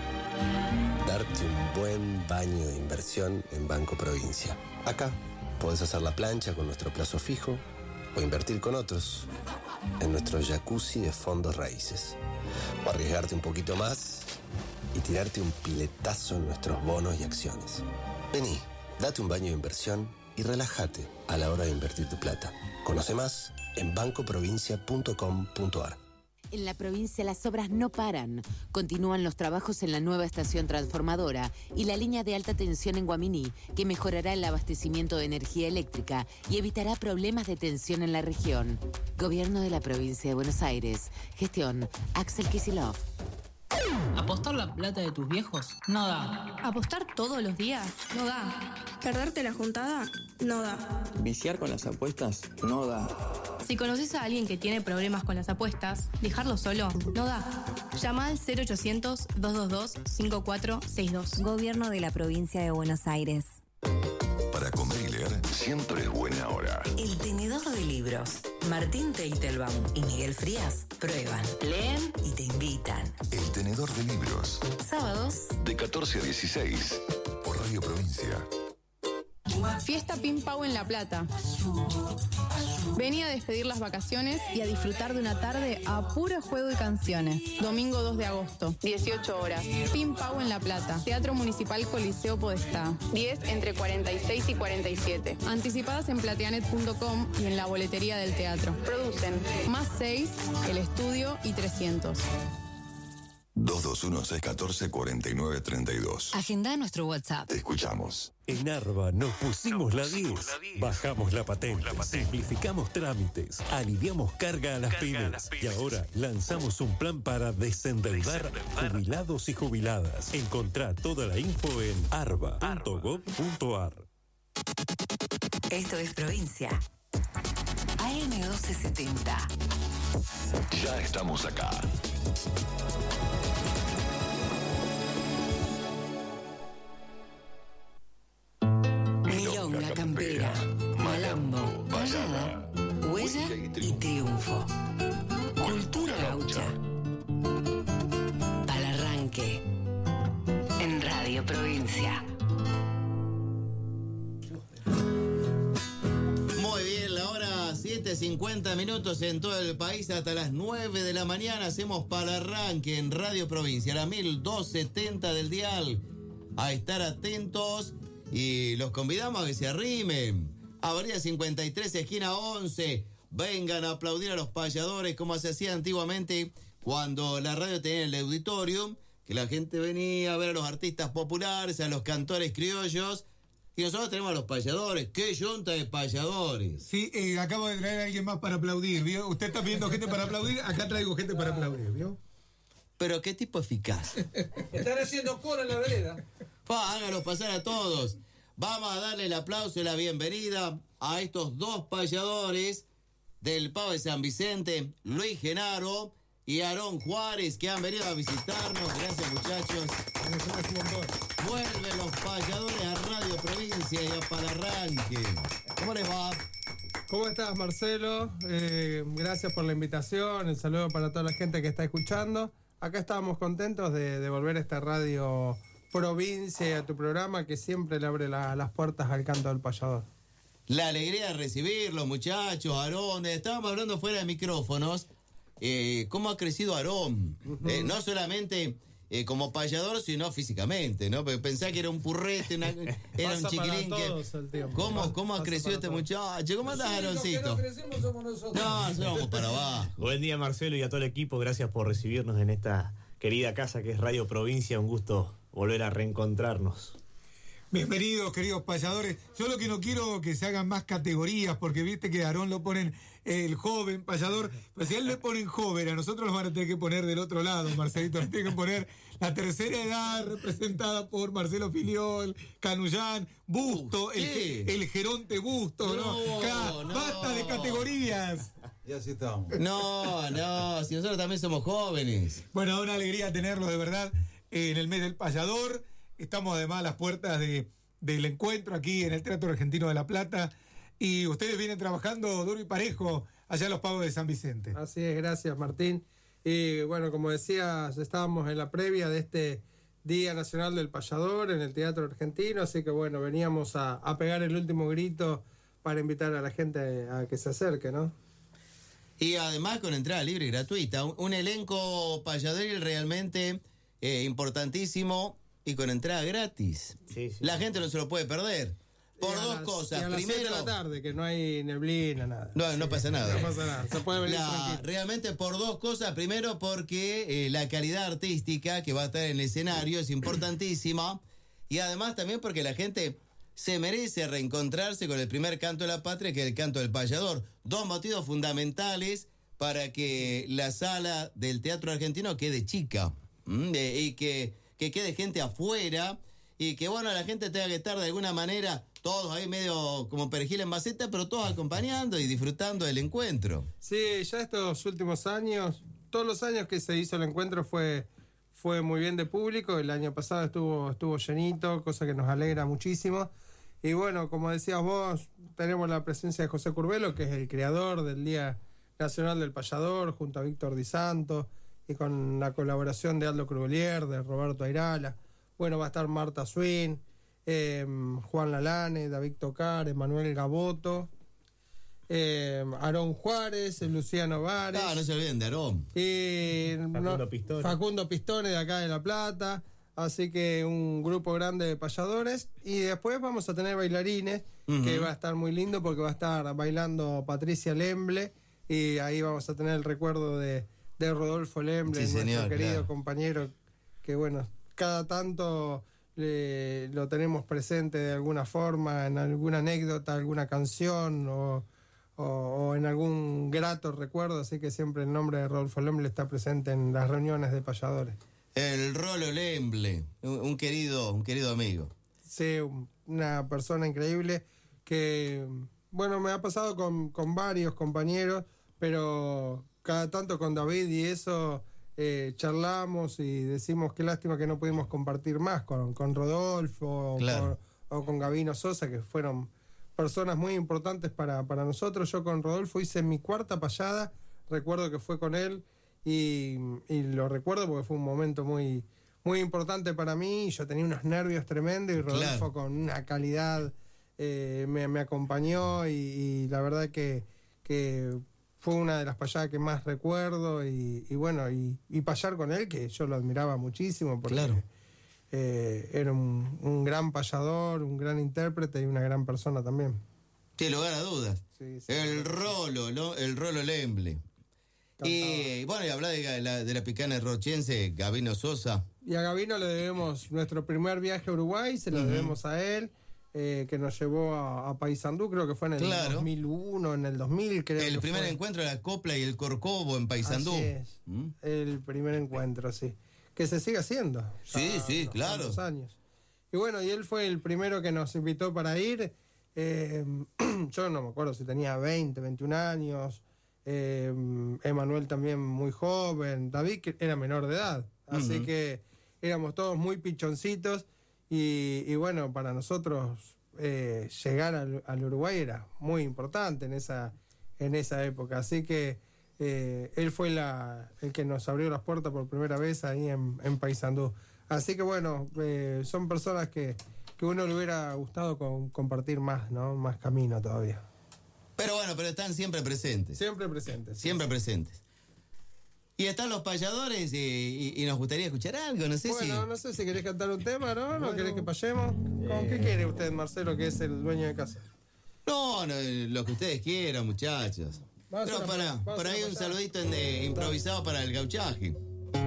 darte un buen baño de inversión en Banco Provincia. Acá podés hacer la plancha con nuestro plazo fijo o invertir con otros en nuestro jacuzzi de fondos raíces. O arriesgarte un poquito más y tirarte un piletazo en nuestros bonos y acciones. Vení, date un baño de inversión y relájate a la hora de invertir tu plata. Conoce más en banco provincia punto com punto a r. En la provincia las obras no paran. Continúan los trabajos en la nueva estación transformadora y la línea de alta tensión en Guaminí, que mejorará el abastecimiento de energía eléctrica y evitará problemas de tensión en la región. Gobierno de la provincia de Buenos Aires. Gestión Axel Kicillof. ¿Apostar la plata de tus viejos? No da. ¿Apostar todos los días? No da. ¿Perderte la juntada? No da. ¿Viciar con las apuestas? No da. Si conoces a alguien que tiene problemas con las apuestas, dejarlo solo no da. Llama al cero ochocientos, doscientos veintidós, cincuenta y cuatro sesenta y dos. Gobierno de la Provincia de Buenos Aires. Para comer y leer, siempre es buena hora. El tenedor de libros. Martín Teitelbaum y Miguel Frías prueban, leen y te invitan. El tenedor de libros. Sábados De catorce a dieciséis. Por Radio Provincia. Fiesta Pim Pau en La Plata. Vení a despedir las vacaciones y a disfrutar de una tarde a puro juego y canciones. Domingo dos de agosto, dieciocho horas. Pim Pau en La Plata. Teatro Municipal Coliseo Podestá. diez entre cuarenta y seis y cuarenta y siete. Anticipadas en plateanet punto com y en la boletería del teatro. Producen Más seis, El Estudio y trescientos. dos dos uno, seis uno cuatro, cuatro nueve tres dos. Agenda nuestro WhatsApp. Te escuchamos. En Arba nos pusimos la diez, bajamos la patente, simplificamos trámites, aliviamos carga a las pymes y ahora lanzamos un plan para desendeudar jubilados y jubiladas. Encontrá toda la info en arba punto gob punto ar. Esto es Provincia. A M doce setenta. Ya estamos acá. Milonga, campera, malambo, payada, huella y triunfo. Cultura gaucha. Para el arranque. En Radio Provincia. Muy bien, la hora siete cincuenta minutos en todo el país hasta las nueve de la mañana. Hacemos para arranque en Radio Provincia, la mil doscientos setenta del dial. A estar atentos y los convidamos a que se arrimen. Avenida cincuenta y tres, esquina once. Vengan a aplaudir a los payadores como se hacía antiguamente cuando la radio tenía el auditorium, que la gente venía a ver a los artistas populares, a los cantores criollos. Y nosotros tenemos a los payadores. ¡Qué yunta de payadores! Sí, eh, acabo de traer a alguien más para aplaudir, ¿vio? Usted está pidiendo gente para aplaudir, acá traigo gente para aplaudir, ¿vio? Pero qué tipo eficaz. Están haciendo coro en la vereda. Pa, háganos pasar a todos. Vamos a darle el aplauso y la bienvenida a estos dos payadores del Pavo de San Vicente, Luis Genaro y Aarón Juárez, que han venido a visitarnos. Gracias, muchachos. Vuelven los payadores a Radio Provincia y a Palarranque. ¿Cómo les va? ¿Cómo estás, Marcelo? Eh, gracias por la invitación. El saludo para toda la gente que está escuchando. Acá estábamos contentos de, de volver a esta Radio Provincia y a tu programa que siempre le abre la, las puertas al canto del payador. La alegría de recibirlos, muchachos. Aarón, estábamos hablando fuera de micrófonos. Eh, ¿Cómo ha crecido Aarón? Uh-huh. eh, no solamente eh, como payador, sino físicamente, ¿no? Porque pensaba que era un purrete, una, era un chiquilín que... ¿Cómo, cómo ha crecido este muchacho? ¿Cómo andás, sí, Aaroncito? Los que no crecemos somos nosotros. No, nosotros vamos para abajo. Buen día, Marcelo, y a todo el equipo. Gracias por recibirnos en esta querida casa que es Radio Provincia. Un gusto volver a reencontrarnos. Bienvenidos, queridos payadores. Yo lo que no quiero que se hagan más categorías, porque viste que a Aarón lo ponen el joven payador. Pues si a él le ponen joven, a nosotros nos van a tener que poner del otro lado, Marcelito. Nos tienen que poner la tercera edad representada por Marcelo Filiol, Canullán, Busto, el, el Geronte Busto, ¿no? No, Acá, no. Basta de categorías. Y así estamos. No, no, si nosotros también somos jóvenes. Bueno, una alegría tenerlos de verdad en el mes del payador. Estamos además a las puertas de, del encuentro aquí en el Teatro Argentino de La Plata y ustedes vienen trabajando duro y parejo allá en los Pavos de San Vicente. Así es, gracias, Martín. Y bueno, como decías, estábamos en la previa de este Día Nacional del Payador en el Teatro Argentino, así que bueno, veníamos a, a pegar el último grito para invitar a la gente a que se acerque, ¿no? Y además con entrada libre y gratuita, un, un elenco payadoril realmente eh, importantísimo. Y con entrada gratis. Sí, sí. La gente no se lo puede perder. Por dos las, cosas. Y a las Primero, siete de la tarde, que no hay neblina, nada. No, sí, no pasa nada. No pasa nada. Se puede venir la, tranquilo. Realmente por dos cosas. Primero, porque eh, la calidad artística que va a estar en el escenario es importantísima. Y además también porque la gente se merece reencontrarse con el primer canto de la patria, que es el canto del payador. Dos motivos fundamentales para que la sala del Teatro Argentino quede chica. ¿Mm? De, y que. que quede gente afuera y que, bueno, la gente tenga que estar de alguna manera, todos ahí medio como perejil en maceta, pero todos acompañando y disfrutando del encuentro. Sí, ya estos últimos años, todos los años que se hizo el encuentro fue, fue muy bien de público. El año pasado estuvo, estuvo llenito, cosa que nos alegra muchísimo. Y bueno, como decías vos, tenemos la presencia de José Curbelo, que es el creador del Día Nacional del Payador, junto a Víctor Di Santo, y con la colaboración de Aldo Cruvelier, de Roberto Airala. Bueno, va a estar Marta Swin, eh, Juan Lalane, David Tocar, Emanuel Gaboto, eh, Aarón Juárez, Luciano Vares. Ah, no se olviden de Aarón. Y Facundo no, Pistone. Facundo Pistone de acá de La Plata. Así que un grupo grande de payadores. Y después vamos a tener bailarines, uh-huh. que va a estar muy lindo porque va a estar bailando Patricia Lemble. Y ahí vamos a tener el recuerdo de, de Rodolfo Lemble, sí, nuestro señor, querido claro. compañero, que bueno, cada tanto le, lo tenemos presente de alguna forma, en alguna anécdota, alguna canción o, o, o en algún grato recuerdo. Así que siempre el nombre de Rodolfo Lemble está presente en las reuniones de payadores. El Rolo Lemble, un, un querido, un querido amigo. Sí, una persona increíble que, bueno, me ha pasado con, con varios compañeros, pero cada tanto con David y eso eh, charlamos y decimos qué lástima que no pudimos compartir más con, con Rodolfo claro. o, con, o con Gabino Sosa, que fueron personas muy importantes para, para nosotros. Yo con Rodolfo hice mi cuarta payada, recuerdo que fue con él. Y, y lo recuerdo porque fue un momento muy, muy importante para mí. Yo tenía unos nervios tremendos y Rodolfo claro. con una calidad eh, me, me acompañó y, y la verdad que, que fue una de las payadas que más recuerdo y, y bueno, y, y payar con él, que yo lo admiraba muchísimo porque claro. eh, era un, un gran payador, un gran intérprete y una gran persona también. Sin lugar a dudas. Sí, sí, el Rolo, ¿no? El Rolo Lemble. Y bueno, y habla de la, de la picana rochense, Gabino Sosa. Y a Gabino le debemos nuestro primer viaje a Uruguay, se lo uh-huh. debemos a él, eh, que nos llevó a, a Paysandú, creo que fue en el claro. dos mil uno, en el dos mil, creo. El que primer fue. encuentro de la copla y el corcovo en Paysandú. Así es, ¿Mm? el primer encuentro, sí. Que se sigue haciendo. Sí, sí, claro. Años. Y bueno, y él fue el primero que nos invitó para ir. Eh, yo no me acuerdo si tenía veinte, veintiún años. Eh, Emanuel también muy joven, David que era menor de edad, así uh-huh. que éramos todos muy pichoncitos y, y bueno, para nosotros eh, llegar al, al Uruguay era muy importante en esa, en esa época, así que eh, él fue la, el que nos abrió las puertas por primera vez ahí en, en Paysandú, así que bueno, eh, son personas que, que uno le hubiera gustado con, compartir más, ¿no? Más camino todavía. Pero bueno, pero están siempre presentes. Siempre presentes. Siempre sí. presentes. Y están los payadores y, y, y nos gustaría escuchar algo, no sé bueno, si... Bueno, no sé si querés cantar un tema, ¿no? ¿No bueno. querés que payemos? ¿Con qué quiere usted, Marcelo, que es el dueño de casa? No, no lo que ustedes quieran, muchachos. Vamos pero para, para ahí un saludito en, eh, improvisado para el gauchaje.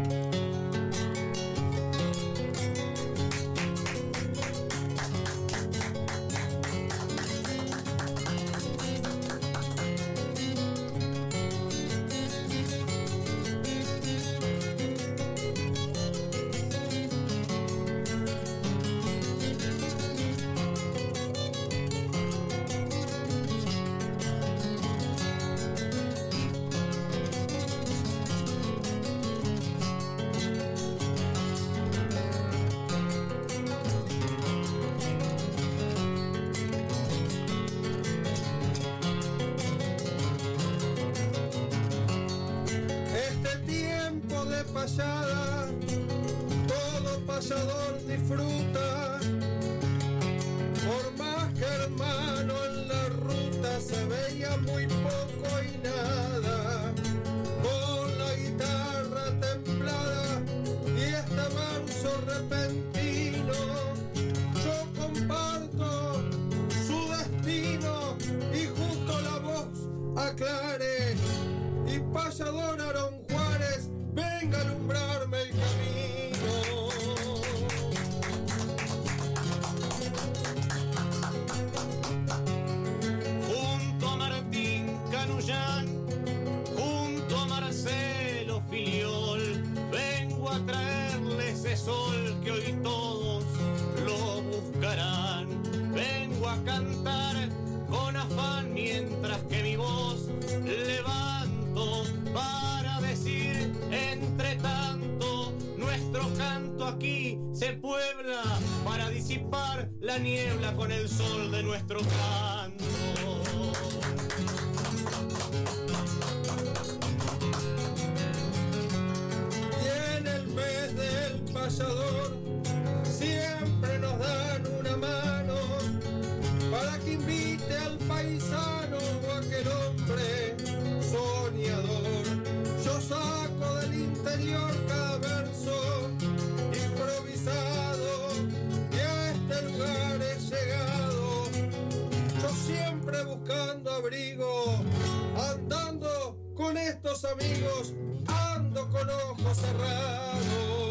La niebla con el sol de nuestro canto. Y en el mes del payador siempre nos dan una mano. buscando abrigo, andando con estos amigos, ando con ojos cerrados.